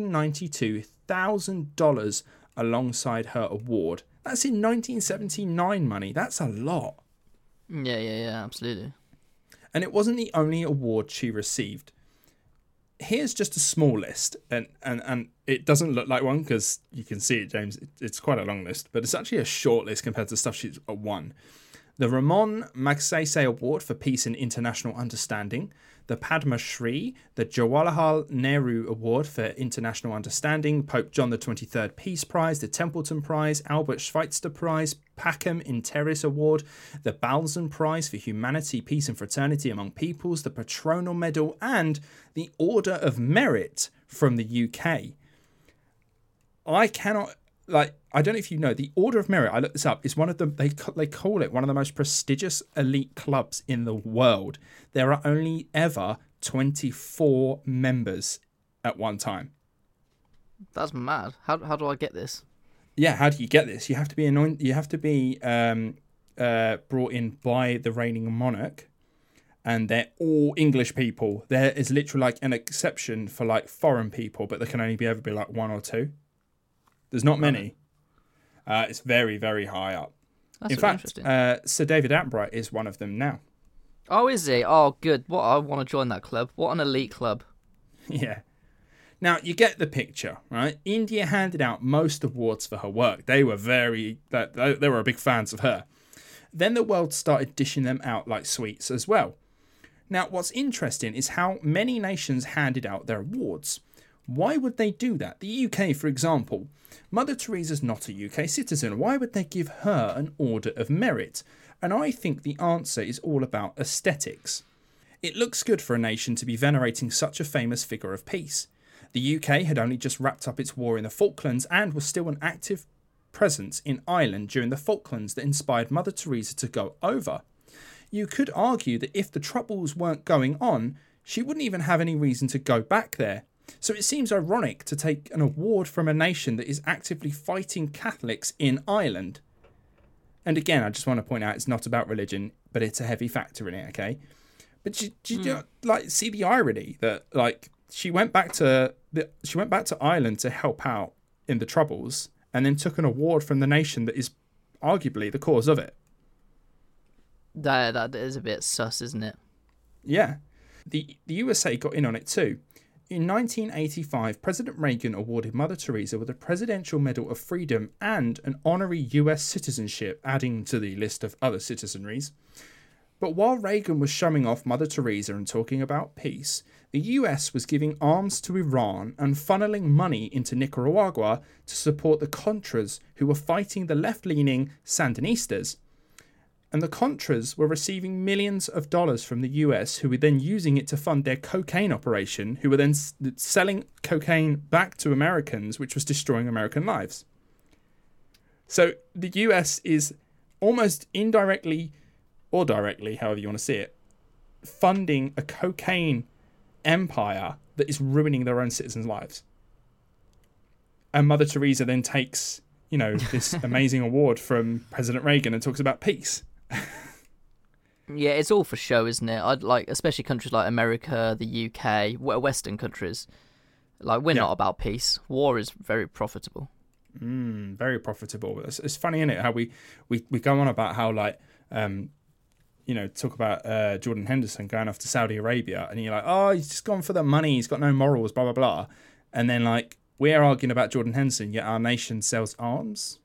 $192,000 alongside her award. That's in 1979 money. That's a lot. Yeah, absolutely. And it wasn't the only award she received. Here's just a small list, and it doesn't look like one because you can see it, James. It's quite a long list, but it's actually a short list compared to stuff she's won. The Ramon Magsaysay Award for Peace and International Understanding, the Padma Shri, the Jawaharlal Nehru Award for International Understanding, Pope John XXIII Peace Prize, the Templeton Prize, Albert Schweitzer Prize, Pacem in Terris Award, the Balzan Prize for Humanity, Peace and Fraternity Among Peoples, the Patronal Medal, and the Order of Merit from the UK. I don't know if you know, the Order of Merit, I looked this up, is one of the, they call it one of the most prestigious elite clubs in the world. There are only ever 24 members at one time. That's mad. How do I get this? Yeah, how do you get this? You have to be brought in by the reigning monarch, and they're all English people. There is literally like an exception for like foreign people, but there can only ever be like one or two. There's not many. It's very, very high up. That's In fact, interesting. Sir David Attenborough is one of them now. Oh, is he? Oh, good. What, I want to join that club. What an elite club. Yeah. Now, you get the picture, right? India handed out most awards for her work. They were big fans of her. Then the world started dishing them out like sweets as well. Now, what's interesting is how many nations handed out their awards. Why would they do that? The UK, for example. Mother Teresa's not a UK citizen. Why would they give her an Order of Merit? And I think the answer is all about aesthetics. It looks good for a nation to be venerating such a famous figure of peace. The UK had only just wrapped up its war in the Falklands and was still an active presence in Ireland during the Falklands that inspired Mother Teresa to go over. You could argue that if the Troubles weren't going on, she wouldn't even have any reason to go back there. So it seems ironic to take an award from a nation that is actively fighting Catholics in Ireland. And again, I just want to point out it's not about religion, but it's a heavy factor in it, okay? But do you see the irony that she went back to Ireland to help out in the Troubles, and then took an award from the nation that is arguably the cause of it. That is a bit sus, isn't it? Yeah. The USA got in on it too. In 1985, President Reagan awarded Mother Teresa with a Presidential Medal of Freedom and an honorary US citizenship, adding to the list of other citizenries. But while Reagan was showing off Mother Teresa and talking about peace, the US was giving arms to Iran and funneling money into Nicaragua to support the Contras, who were fighting the left-leaning Sandinistas. And the Contras were receiving millions of dollars from the US, who were then using it to fund their cocaine operation, who were then selling cocaine back to Americans, which was destroying American lives. So the US is almost indirectly, or directly, however you want to see it, funding a cocaine empire that is ruining their own citizens' lives. And Mother Teresa then takes, this amazing award from President Reagan and talks about peace. Yeah, it's all for show, isn't it? Especially countries like America, the UK, Western countries. We're not about peace. War is very profitable. Very profitable. It's funny, isn't it? How we go on about how talk about Jordan Henderson going off to Saudi Arabia, and you're like, oh, he's just gone for the money. He's got no morals, blah blah blah. And then we're arguing about Jordan Henderson, yet our nation sells arms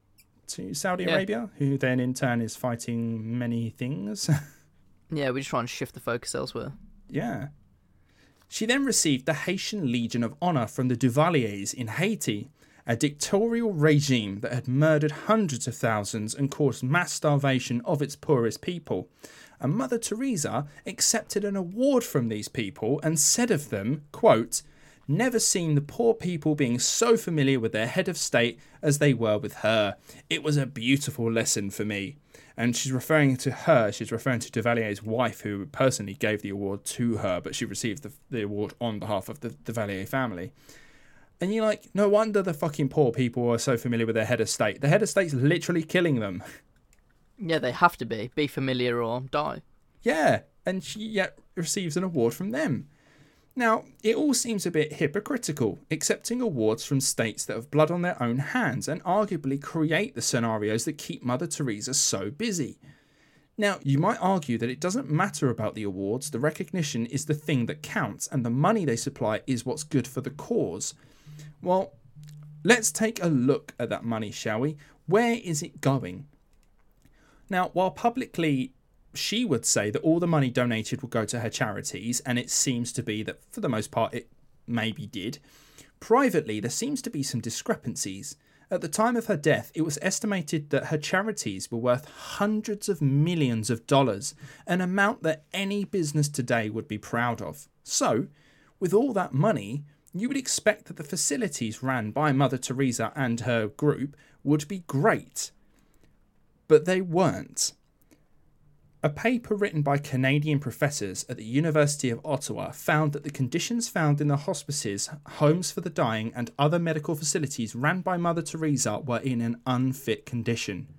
to Saudi Arabia, who then in turn is fighting many things. Yeah, we just try and shift the focus elsewhere. Yeah. She then received the Haitian Legion of Honor from the Duvaliers in Haiti, a dictatorial regime that had murdered hundreds of thousands and caused mass starvation of its poorest people. And Mother Teresa accepted an award from these people and said of them, quote, "Never seen the poor people being so familiar with their head of state as they were with her. It was a beautiful lesson for me." And she's referring to Duvalier's wife, who personally gave the award to her, but she received the award on behalf of the Duvalier family. And you're like, no wonder the fucking poor people are so familiar with their head of state. The head of state's literally killing them. Yeah, they have to be familiar or die. Yeah, and she yet receives an award from them. Now, it all seems a bit hypocritical, accepting awards from states that have blood on their own hands and arguably create the scenarios that keep Mother Teresa so busy. Now, you might argue that it doesn't matter about the awards, the recognition is the thing that counts, and the money they supply is what's good for the cause. Well, let's take a look at that money, shall we? Where is it going? Now, while publicly she would say that all the money donated will go to her charities, and it seems to be that for the most part it maybe did, privately there seems to be some discrepancies. At the time of her death, it was estimated that her charities were worth hundreds of millions of dollars, an amount that any business today would be proud of. So, with all that money, you would expect that the facilities ran by Mother Teresa and her group would be great. But they weren't. A paper written by Canadian professors at the University of Ottawa found that the conditions found in the hospices, homes for the dying, and other medical facilities ran by Mother Teresa were in an unfit condition.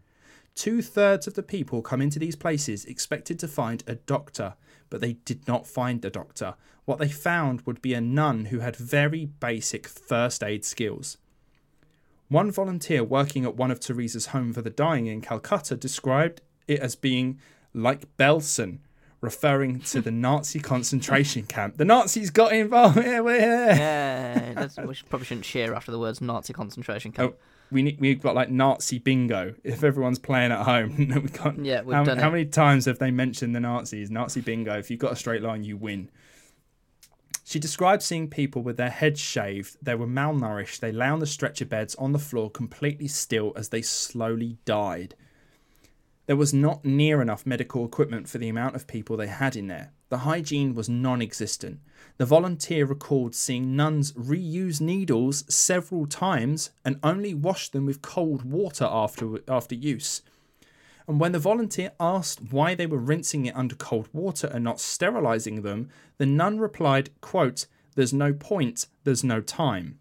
2/3 of the people come into these places expected to find a doctor, but they did not find a doctor. What they found would be a nun who had very basic first aid skills. One volunteer working at one of Teresa's home for the dying in Calcutta described it as being like Belsen, referring to the Nazi concentration camp. The Nazis got involved. Yeah, we're here. Yeah, we probably shouldn't cheer after the words Nazi concentration camp. Oh, we've got like Nazi bingo. If everyone's playing at home, we can't. Yeah, we've done it. How many times have they mentioned the Nazis? Nazi bingo. If you've got a straight line, you win. She described seeing people with their heads shaved. They were malnourished. They lay on the stretcher beds on the floor completely still as they slowly died. There was not near enough medical equipment for the amount of people they had in there. The hygiene was non-existent. The volunteer recalled seeing nuns reuse needles several times and only wash them with cold water after use. And when the volunteer asked why they were rinsing it under cold water and not sterilising them, the nun replied, quote, "There's no point, there's no time."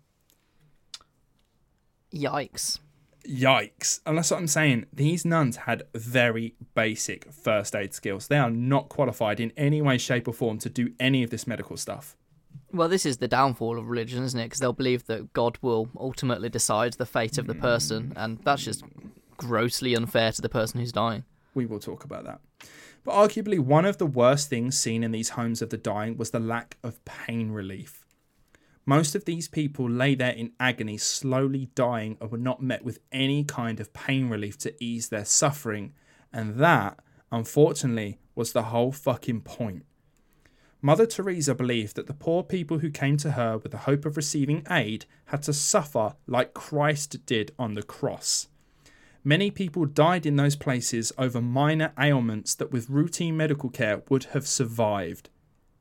Yikes. And that's what I'm saying. These nuns had very basic first aid skills. They are not qualified in any way, shape or form to do any of this medical stuff. Well, this is the downfall of religion, isn't it? Because they'll believe that God will ultimately decide the fate of the person, and that's just grossly unfair to the person who's dying. We will talk about that. But arguably one of the worst things seen in these homes of the dying was the lack of pain relief. Most of these people lay there in agony, slowly dying, and were not met with any kind of pain relief to ease their suffering. And that, unfortunately, was the whole fucking point. Mother Teresa believed that the poor people who came to her with the hope of receiving aid had to suffer like Christ did on the cross. Many people died in those places over minor ailments that with routine medical care would have survived.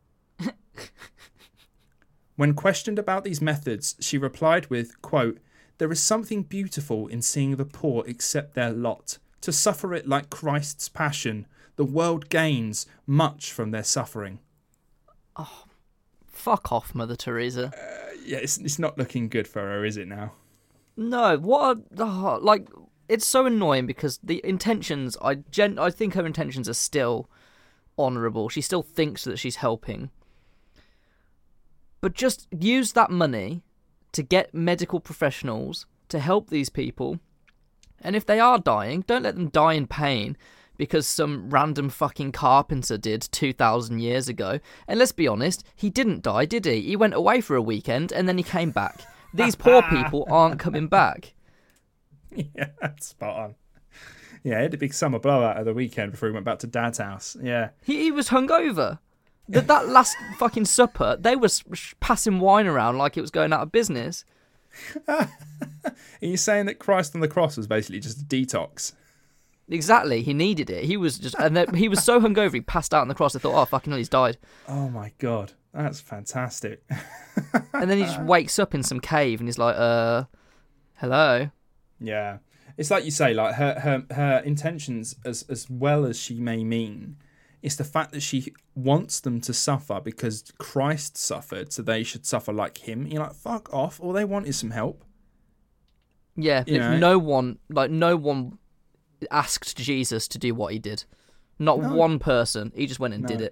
When questioned about these methods, she replied with, quote, "There is something beautiful in seeing the poor accept their lot. To suffer it like Christ's passion, the world gains much from their suffering." Oh, fuck off, Mother Teresa. Yeah, it's not looking good for her, is it now? No, it's so annoying because the intentions, I think her intentions are still honourable. She still thinks that she's helping. But just use that money to get medical professionals to help these people. And if they are dying, don't let them die in pain because some random fucking carpenter did 2,000 years ago. And let's be honest, he didn't die, did he? He went away for a weekend and then he came back. These poor people aren't coming back. Yeah, spot on. Yeah, he had a big summer blowout at the weekend before he went back to Dad's house. Yeah. He was hungover. That last fucking supper, they were passing wine around like it was going out of business. Are you saying that Christ on the cross was basically just a detox? Exactly, he needed it. He was so hungover he passed out on the cross. I thought, oh fucking hell, he's died. Oh my god, that's fantastic. And then he just wakes up in some cave and he's like, hello. Yeah, it's like you say, like her intentions, as well as she may mean, it's the fact that she wants them to suffer because Christ suffered, so they should suffer like him. You're like, fuck off. All they want is some help. Yeah, no one asked Jesus to do what he did. Not one person. He just went and did it.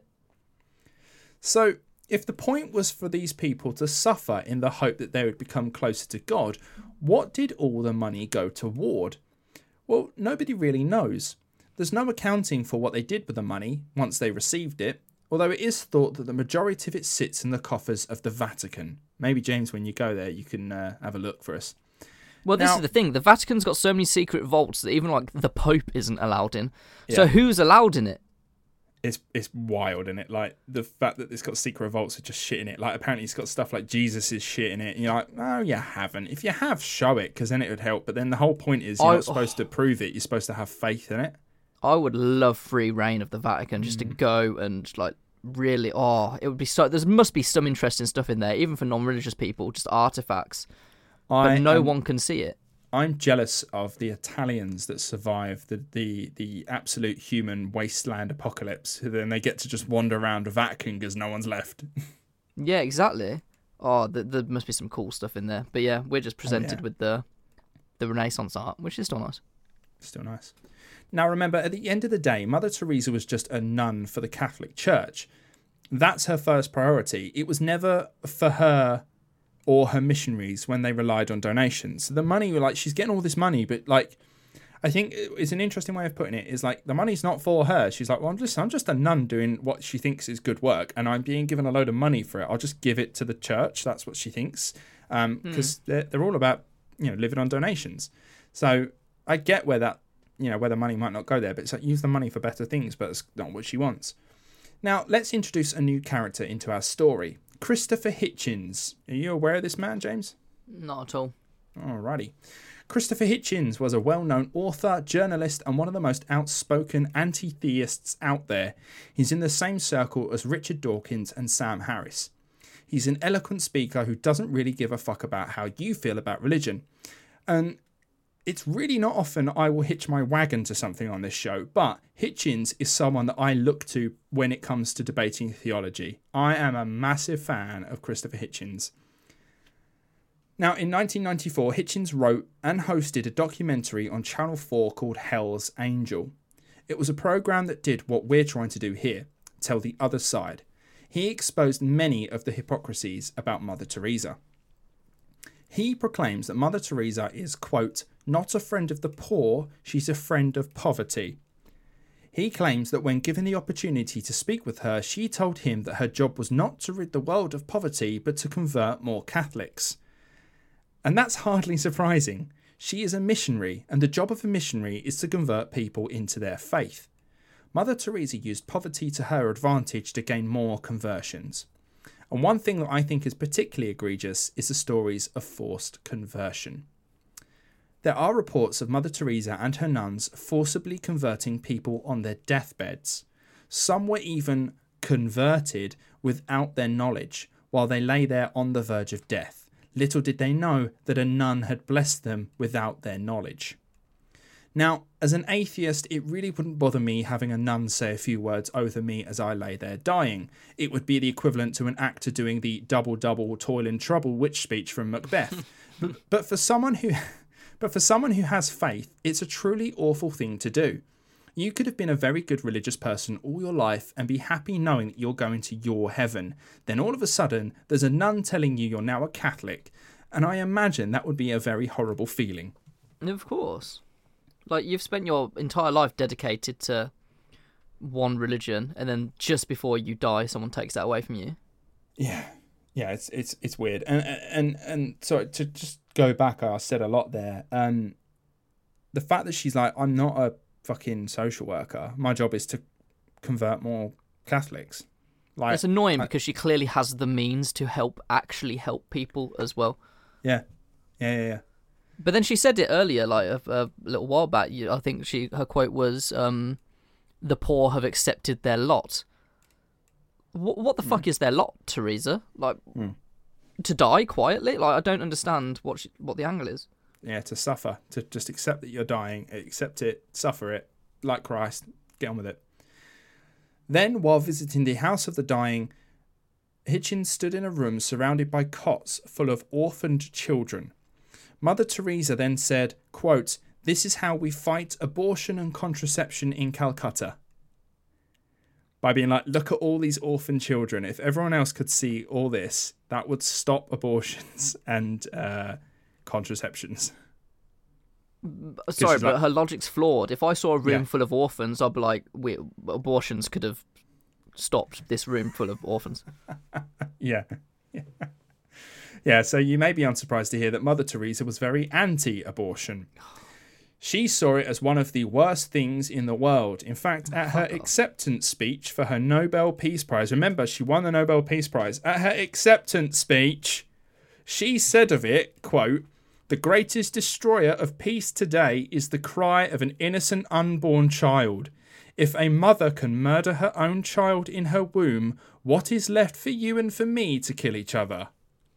So, if the point was for these people to suffer in the hope that they would become closer to God, what did all the money go toward? Well, nobody really knows. There's no accounting for what they did with the money once they received it, although it is thought that the majority of it sits in the coffers of the Vatican. Maybe, James, when you go there, you can have a look for us. Well, this is the thing. The Vatican's got so many secret vaults that even like the Pope isn't allowed in. Yeah. So who's allowed in it? It's wild, isn't it? Like, the fact that it's got secret vaults with just shit in it. Like, apparently it's got stuff like Jesus' shit in it. And you're like, no, you haven't. If you have, show it, because then it would help. But then the whole point is you're not supposed to prove it. You're supposed to have faith in it. I would love free reign of the Vatican just to go and like really. It would be so. There must be some interesting stuff in there, even for non-religious people, just artifacts. But no one can see it. I'm jealous of the Italians that survive the absolute human wasteland apocalypse. Then they get to just wander around the Vatican because no one's left. Yeah, exactly. There must be some cool stuff in there. But yeah, we're just presented with the Renaissance art, which is still nice. Still nice. Now remember, at the end of the day, Mother Teresa was just a nun for the Catholic Church. That's her first priority. It was never for her or her missionaries when they relied on donations. So the money, like, she's getting all this money, but like, I think it's an interesting way of putting it, is like, the money's not for her. She's like, well, I'm just a nun doing what she thinks is good work, and I'm being given a load of money for it. I'll just give it to the church. That's what she thinks. Because they're all about, living on donations. So I get where that, where the money might not go there, but it's like, use the money for better things, but it's not what she wants. Now, let's introduce a new character into our story. Christopher Hitchens. Are you aware of this man, James? Not at all. Alrighty. Christopher Hitchens was a well-known author, journalist, and one of the most outspoken anti-theists out there. He's in the same circle as Richard Dawkins and Sam Harris. He's an eloquent speaker who doesn't really give a fuck about how you feel about religion. And it's really not often I will hitch my wagon to something on this show, but Hitchens is someone that I look to when it comes to debating theology. I am a massive fan of Christopher Hitchens. Now, in 1994, Hitchens wrote and hosted a documentary on Channel 4 called Hell's Angel. It was a program that did what we're trying to do here, tell the other side. He exposed many of the hypocrisies about Mother Teresa. He proclaims that Mother Teresa is, quote, not a friend of the poor, she's a friend of poverty. He claims that when given the opportunity to speak with her, she told him that her job was not to rid the world of poverty, but to convert more Catholics. And that's hardly surprising. She is a missionary, and the job of a missionary is to convert people into their faith. Mother Teresa used poverty to her advantage to gain more conversions. And one thing that I think is particularly egregious is the stories of forced conversion. There are reports of Mother Teresa and her nuns forcibly converting people on their deathbeds. Some were even converted without their knowledge while they lay there on the verge of death. Little did they know that a nun had blessed them without their knowledge. Now, as an atheist, it really wouldn't bother me having a nun say a few words over me as I lay there dying. It would be the equivalent to an actor doing the double, toil and trouble witch speech from Macbeth. But for someone who has faith, it's a truly awful thing to do. You could have been a very good religious person all your life and be happy knowing that you're going to your heaven. Then all of a sudden, there's a nun telling you you're now a Catholic. And I imagine that would be a very horrible feeling. Of course. Like, you've spent your entire life dedicated to one religion, and then just before you die, someone takes that away from you. Yeah, it's weird. And so to just go back, I said a lot there. The fact that she's like, I'm not a fucking social worker. My job is to convert more Catholics. Like, it's annoying because she clearly has the means to actually help people as well. Yeah. But then she said it earlier, like a little while back. I think her quote was, "The poor have accepted their lot." What the fuck is their lot, Teresa? Like, to die quietly? Like, I don't understand what the angle is. Yeah, to suffer, to just accept that you're dying, accept it, suffer it, like Christ, get on with it. Then, while visiting the house of the dying, Hitchens stood in a room surrounded by cots full of orphaned children. Mother Teresa then said, quote, "This is how we fight abortion and contraception in Calcutta." By being like, look at all these orphan children. If everyone else could see all this, that would stop abortions and contraceptions. Sorry, but her logic's flawed. If I saw a room full of orphans, I'd be like, abortions could have stopped this room full of orphans. Yeah, so you may be unsurprised to hear that Mother Teresa was very anti-abortion. She saw it as one of the worst things in the world. In fact, at her acceptance speech for her Nobel Peace Prize, remember, she won the Nobel Peace Prize. At her acceptance speech, she said of it, quote, "The greatest destroyer of peace today is the cry of an innocent unborn child. If a mother can murder her own child in her womb, what is left for you and for me to kill each other?"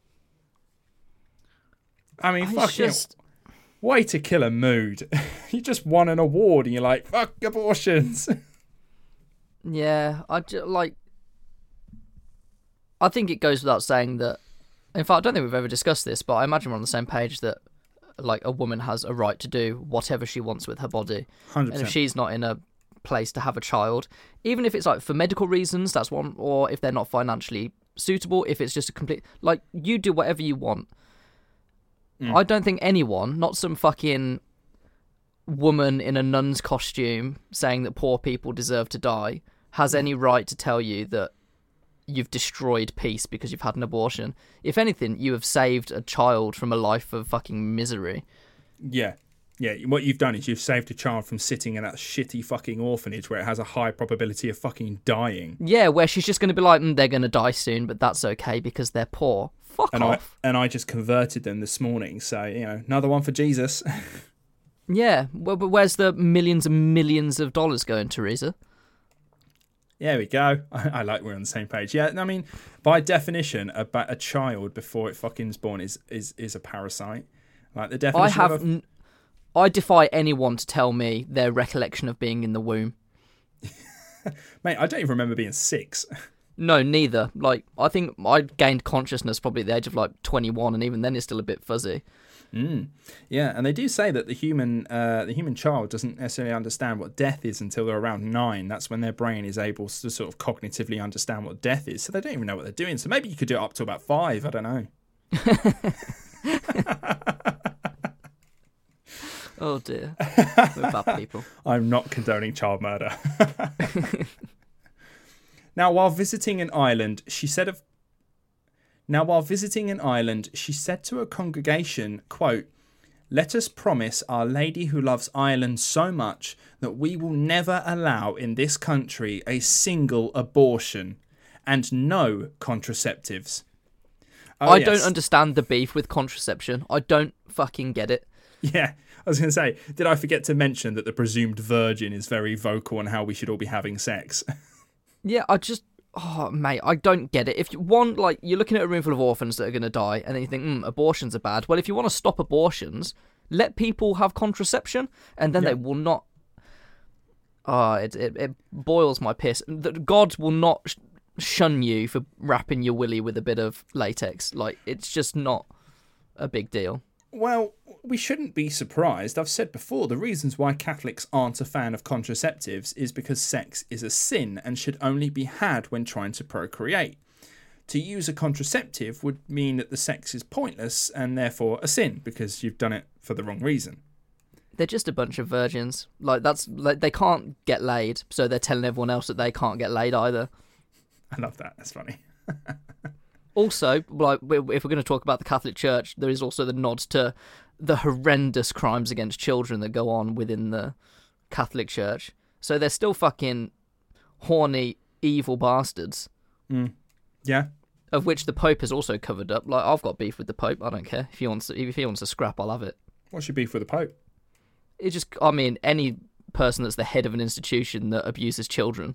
I mean, way to kill a mood. You just won an award and you're like, fuck abortions. Yeah, I think it goes without saying that, in fact, I don't think we've ever discussed this, but I imagine we're on the same page that, like, a woman has a right to do whatever she wants with her body. 100%. And if she's not in a place to have a child, even if it's like for medical reasons, that's one, or if they're not financially suitable, if it's just a complete... Like, you do whatever you want. I don't think anyone, not some fucking woman in a nun's costume saying that poor people deserve to die, has any right to tell you that you've destroyed peace because you've had an abortion. If anything, you have saved a child from a life of fucking misery. Yeah. Yeah, what you've done is you've saved a child from sitting in that shitty fucking orphanage where it has a high probability of fucking dying. Yeah, where she's just going to be like, they're going to die soon, but that's okay because they're poor. Fuck off. I just converted them this morning, so, another one for Jesus. Yeah, but where's the millions and millions of dollars going, Teresa? There we go. I like we're on the same page. Yeah, I mean, by definition, a child before it fucking is born is a parasite. Like the definition I defy anyone to tell me their recollection of being in the womb. Mate, I don't even remember being 6. No, neither. Like, I think I gained consciousness probably at the age of, 21, and even then it's still a bit fuzzy. Yeah, and they do say that the human child doesn't necessarily understand what death is until they're around 9. That's when their brain is able to sort of cognitively understand what death is. So they don't even know what they're doing. So maybe you could do it up to about 5. I don't know. Oh dear. We're bad people. I'm not condoning child murder. Now, while visiting an island, she said to a congregation, quote, "Let us promise Our Lady who loves Ireland so much that we will never allow in this country a single abortion and no contraceptives." I don't understand the beef with contraception. I don't fucking get it. Yeah, I was going to say, did I forget to mention that the presumed virgin is very vocal on how we should all be having sex? Yeah, mate, I don't get it. If you're looking at a room full of orphans that are going to die, and then you think, abortions are bad. Well, if you want to stop abortions, let people have contraception, and then they will not. It boils my piss. God will not shun you for wrapping your willy with a bit of latex. Like, it's just not a big deal. Well, we shouldn't be surprised. I've said before, the reasons why Catholics aren't a fan of contraceptives is because sex is a sin and should only be had when trying to procreate. To use a contraceptive would mean that the sex is pointless and therefore a sin because you've done it for the wrong reason. They're just a bunch of virgins. They can't get laid, so they're telling everyone else that they can't get laid either. I love that. That's funny. Also, if we're going to talk about the Catholic Church, there is also the nods to the horrendous crimes against children that go on within the Catholic Church. So they're still fucking horny, evil bastards. Yeah. Of which the Pope has also covered up. Like, I've got beef with the Pope. I don't care. If he wants to scrap, I'll have it. What's your beef with the Pope? Any person that's the head of an institution that abuses children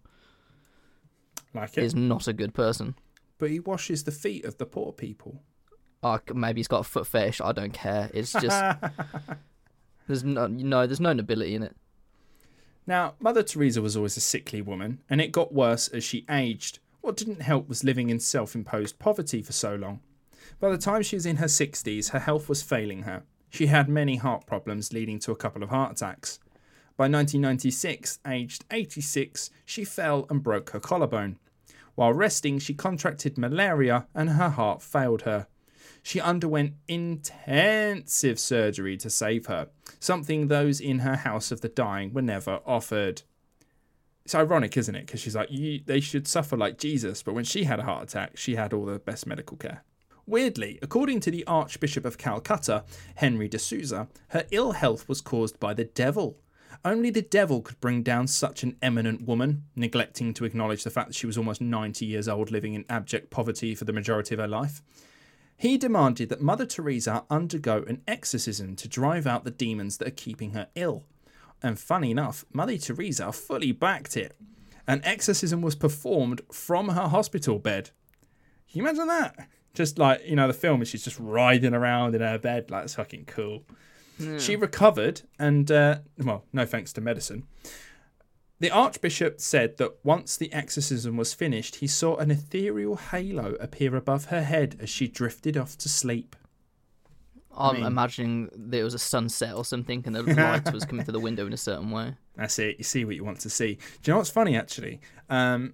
is not a good person. But he washes the feet of the poor people. Maybe he's got a foot fetish. I don't care. It's just there's no nobility in it. Now, Mother Teresa was always a sickly woman, and it got worse as she aged. What didn't help was living in self-imposed poverty for so long. By the time she was in her 60s, her health was failing her. She had many heart problems, leading to a couple of heart attacks. By 1996, aged 86, she fell and broke her collarbone. While resting, she contracted malaria and her heart failed her. She underwent intensive surgery to save her, something those in her house of the dying were never offered. It's ironic, isn't it? Because she's like, they should suffer like Jesus, but when she had a heart attack, she had all the best medical care. Weirdly, according to the Archbishop of Calcutta, Henry de Souza, her ill health was caused by the devil. Only the devil could bring down such an eminent woman, neglecting to acknowledge the fact that she was almost 90 years old, living in abject poverty for the majority of her life. He demanded that Mother Teresa undergo an exorcism to drive out the demons that are keeping her ill. And funny enough, Mother Teresa fully backed it. An exorcism was performed from her hospital bed. Can you imagine that? Just like, the film, and she's just riding around in her bed. Like, it's fucking cool. Yeah. She recovered and, no thanks to medicine. The Archbishop said that once the exorcism was finished, he saw an ethereal halo appear above her head as she drifted off to sleep. I'm imagining there was a sunset or something and the light was coming through the window in a certain way. That's it. You see what you want to see. Do you know what's funny, actually?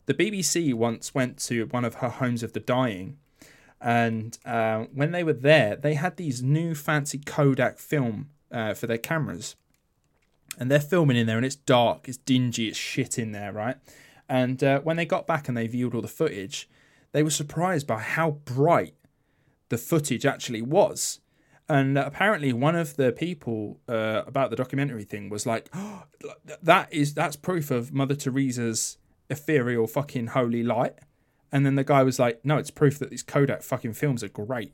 The BBC once went to one of her homes of the dying, and when they were there, they had these new fancy Kodak film for their cameras. And they're filming in there, and it's dark, it's dingy, it's shit in there, right? And when they got back and they viewed all the footage, they were surprised by how bright the footage actually was. And apparently one of the people about the documentary thing was like, oh, that's proof of Mother Teresa's ethereal fucking holy light. And then the guy was like, no, it's proof that these Kodak fucking films are great.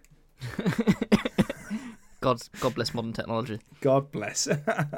God bless modern technology. God bless.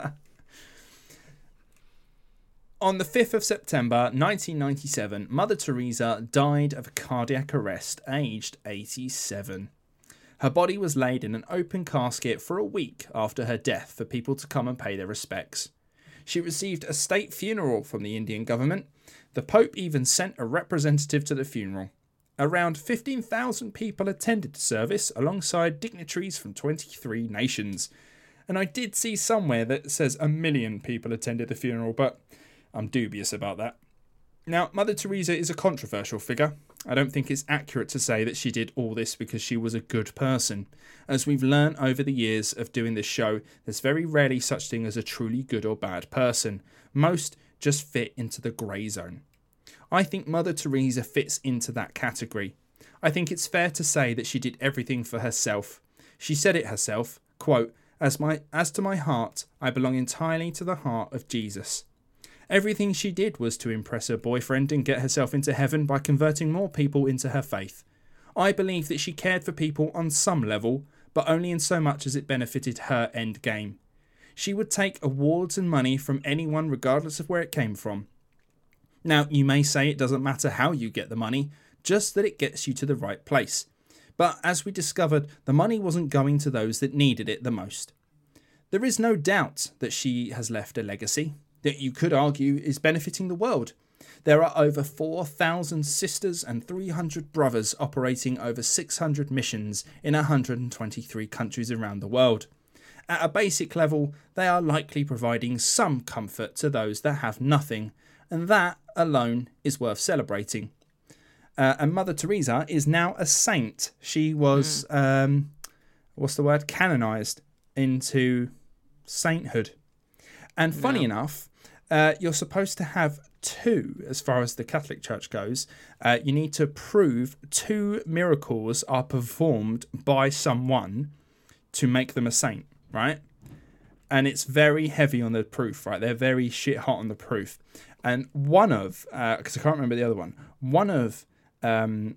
On the 5th of September 1997, Mother Teresa died of cardiac arrest, aged 87. Her body was laid in an open casket for a week after her death for people to come and pay their respects. She received a state funeral from the Indian government. The Pope even sent a representative to the funeral. Around 15,000 people attended the service alongside dignitaries from 23 nations. And I did see somewhere that says 1 million people attended the funeral, but I'm dubious about that. Now, Mother Teresa is a controversial figure. I don't think it's accurate to say that she did all this because she was a good person. As we've learned over the years of doing this show, there's very rarely such thing as a truly good or bad person. Most just fit into the grey zone. I think Mother Teresa fits into that category. I think it's fair to say that she did everything for herself. She said it herself, quote, As to my heart, I belong entirely to the heart of Jesus. Everything she did was to impress her boyfriend and get herself into heaven by converting more people into her faith. I believe that she cared for people on some level, but only in so much as it benefited her end game. She would take awards and money from anyone regardless of where it came from. Now, you may say it doesn't matter how you get the money, just that it gets you to the right place. But as we discovered, the money wasn't going to those that needed it the most. There is no doubt that she has left a legacy that you could argue is benefiting the world. There are over 4,000 sisters and 300 brothers operating over 600 missions in 123 countries around the world. At a basic level, they are likely providing some comfort to those that have nothing, and that alone is worth celebrating. And Mother Teresa is now a saint. She was, canonized into sainthood. And funny enough, you're supposed to have 2, as far as the Catholic Church goes. You need to prove 2 miracles are performed by someone to make them a saint, right? And it's very heavy on the proof, right? They're very shit hot on the proof. And one of, because I can't remember the other one, one of the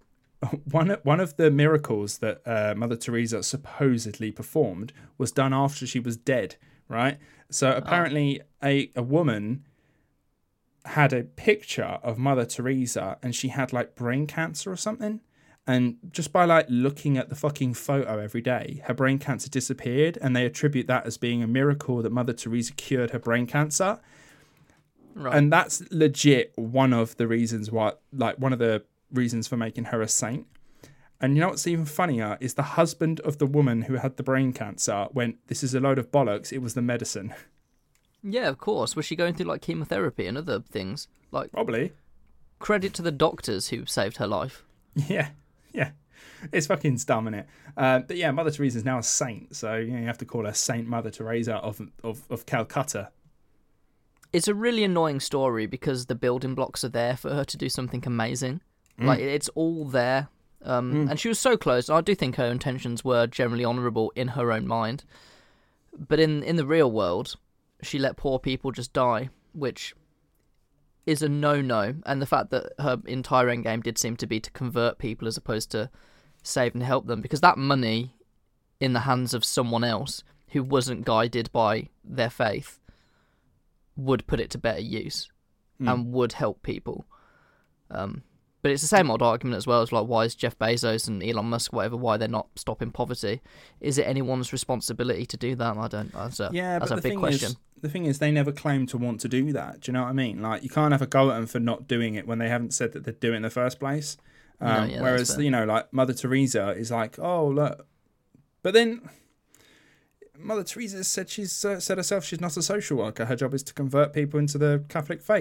miracles that Mother Teresa supposedly performed was done after she was dead, right? So apparently a woman had a picture of Mother Teresa and she had like brain cancer or something. And just by like looking at the fucking photo every day, her brain cancer disappeared, and they attribute that as being a miracle that Mother Teresa cured her brain cancer. Right. And that's legit one of the reasons why, like one of the reasons for making her a saint. And you know what's even funnier is the husband of the woman who had the brain cancer went, this is a load of bollocks, it was the medicine. Yeah, of course. Was she going through like chemotherapy and other things? Like probably. Credit to the doctors who saved her life. Yeah. It's fucking dumb, innit? But yeah, Mother Teresa is now a saint, so you have to call her Saint Mother Teresa of Calcutta. It's a really annoying story because the building blocks are there for her to do something amazing. Like, it's all there. And she was so close. I do think her intentions were generally honourable in her own mind. But in the real world, she let poor people just die, which is a no-no. And the fact that her entire endgame did seem to be to convert people as opposed to save and help them, because that money in the hands of someone else who wasn't guided by their faith would put it to better use and would help people. But it's the same old argument as well as like, why is Jeff Bezos and Elon Musk, whatever, why they're not stopping poverty? Is it anyone's responsibility to do that? I don't. That's a big question. The thing is, they never claim to want to do that. Do you know what I mean? Like, you can't have a go at them for not doing it when they haven't said that they're doing it in the first place. Whereas, like Mother Teresa is like, oh, look. But then Mother Teresa said herself she's not a social worker. Her job is to convert people into the Catholic faith.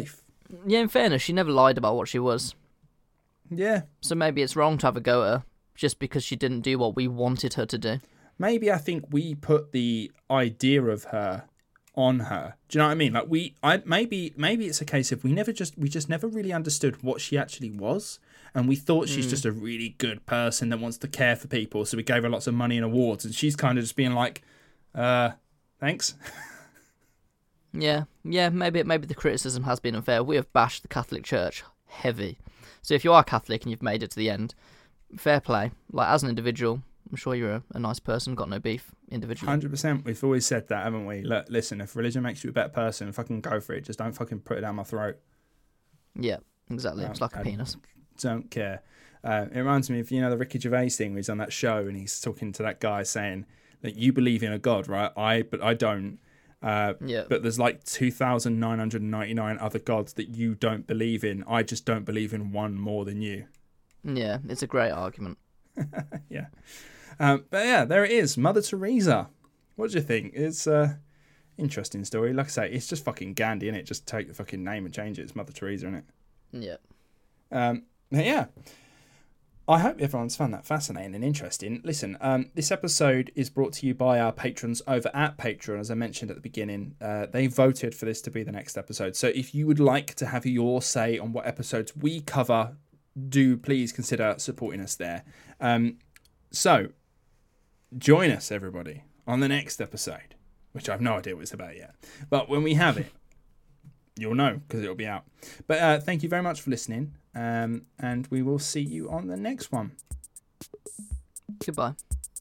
Yeah, in fairness, she never lied about what she was. Yeah. So maybe it's wrong to have a go at her just because she didn't do what we wanted her to do. Maybe I think we put the idea of her on her. Do you know what I mean? Maybe it's a case of we just never really understood what she actually was, and we thought she's just a really good person that wants to care for people, so we gave her lots of money and awards, and she's kind of just being like, thanks. Yeah, maybe the criticism has been unfair. We have bashed the Catholic Church heavy. So if you are Catholic and you've made it to the end, fair play. Like, as an individual, I'm sure you're a nice person, got no beef individually. 100%. We've always said that, haven't we? Look, listen, if religion makes you a better person, fucking go for it. Just don't fucking put it down my throat. Yeah, exactly. It's like a penis. Don't care. It reminds me of, the Ricky Gervais thing where he's on that show and he's talking to that guy saying that you believe in a God, right? But I don't. But there's like 2,999 other gods that you don't believe in. I just don't believe in one more than you. Yeah, it's a great argument. Yeah. But yeah, there it is. Mother Teresa. What do you think? It's a interesting story. Like I say, it's just fucking Gandhi, innit? Just take the fucking name and change it. It's Mother Teresa, innit? Yeah. Yeah. I hope everyone's found that fascinating and interesting. Listen, this episode is brought to you by our patrons over at Patreon. As I mentioned at the beginning, they voted for this to be the next episode. So if you would like to have your say on what episodes we cover, do please consider supporting us there. So join us, everybody, on the next episode, which I have no idea what it's about yet. But when we have it, you'll know because it'll be out. But thank you very much for listening. And we will see you on the next one. Goodbye.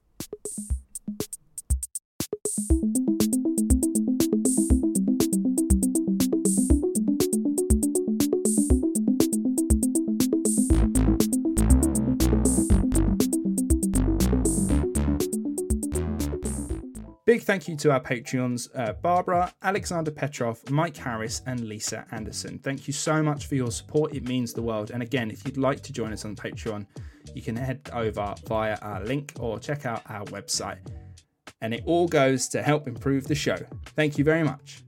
Big thank you to our Patreons, Barbara, Alexander Petrov, Mike Harris, and Lisa Anderson. Thank you so much for your support. It means the world. And again, if you'd like to join us on Patreon, you can head over via our link or check out our website. And it all goes to help improve the show. Thank you very much.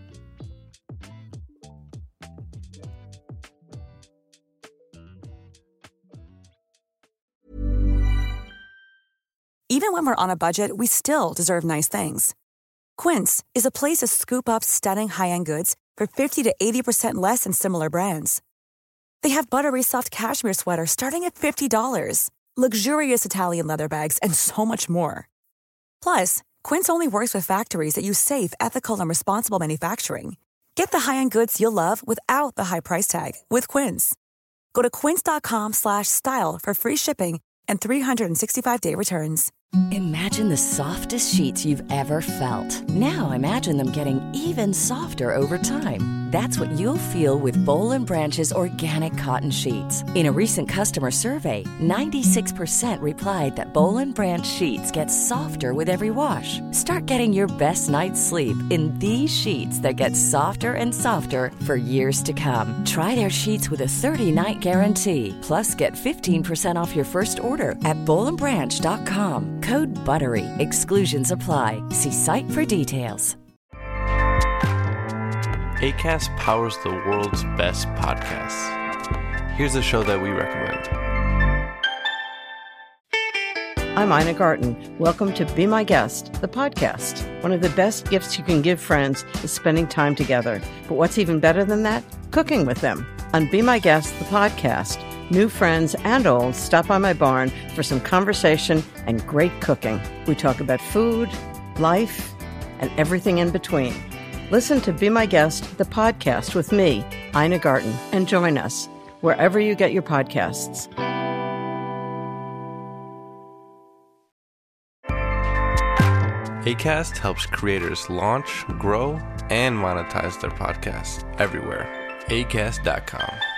Even when we're on a budget, we still deserve nice things. Quince is a place to scoop up stunning high-end goods for 50 to 80% less than similar brands. They have buttery soft cashmere sweaters starting at $50, luxurious Italian leather bags, and so much more. Plus, Quince only works with factories that use safe, ethical, and responsible manufacturing. Get the high-end goods you'll love without the high price tag with Quince. Go to quince.com/style for free shipping and 365-day returns. Imagine the softest sheets you've ever felt. Now imagine them getting even softer over time. That's what you'll feel with Boll & Branch's organic cotton sheets. In a recent customer survey, 96% replied that Boll & Branch sheets get softer with every wash. Start getting your best night's sleep in these sheets that get softer and softer for years to come. Try their sheets with a 30-night guarantee. Plus, get 15% off your first order at bollandbranch.com. Code BUTTERY. Exclusions apply. See site for details. Acast powers the world's best podcasts. Here's a show that we recommend. I'm Ina Garten. Welcome to Be My Guest, the podcast. One of the best gifts you can give friends is spending time together. But what's even better than that? Cooking with them. On Be My Guest, the podcast, new friends and old stop by my barn for some conversation and great cooking. We talk about food, life, and everything in between. Listen to Be My Guest, the podcast with me, Ina Garten, and join us wherever you get your podcasts. Acast helps creators launch, grow, and monetize their podcasts everywhere. Acast.com.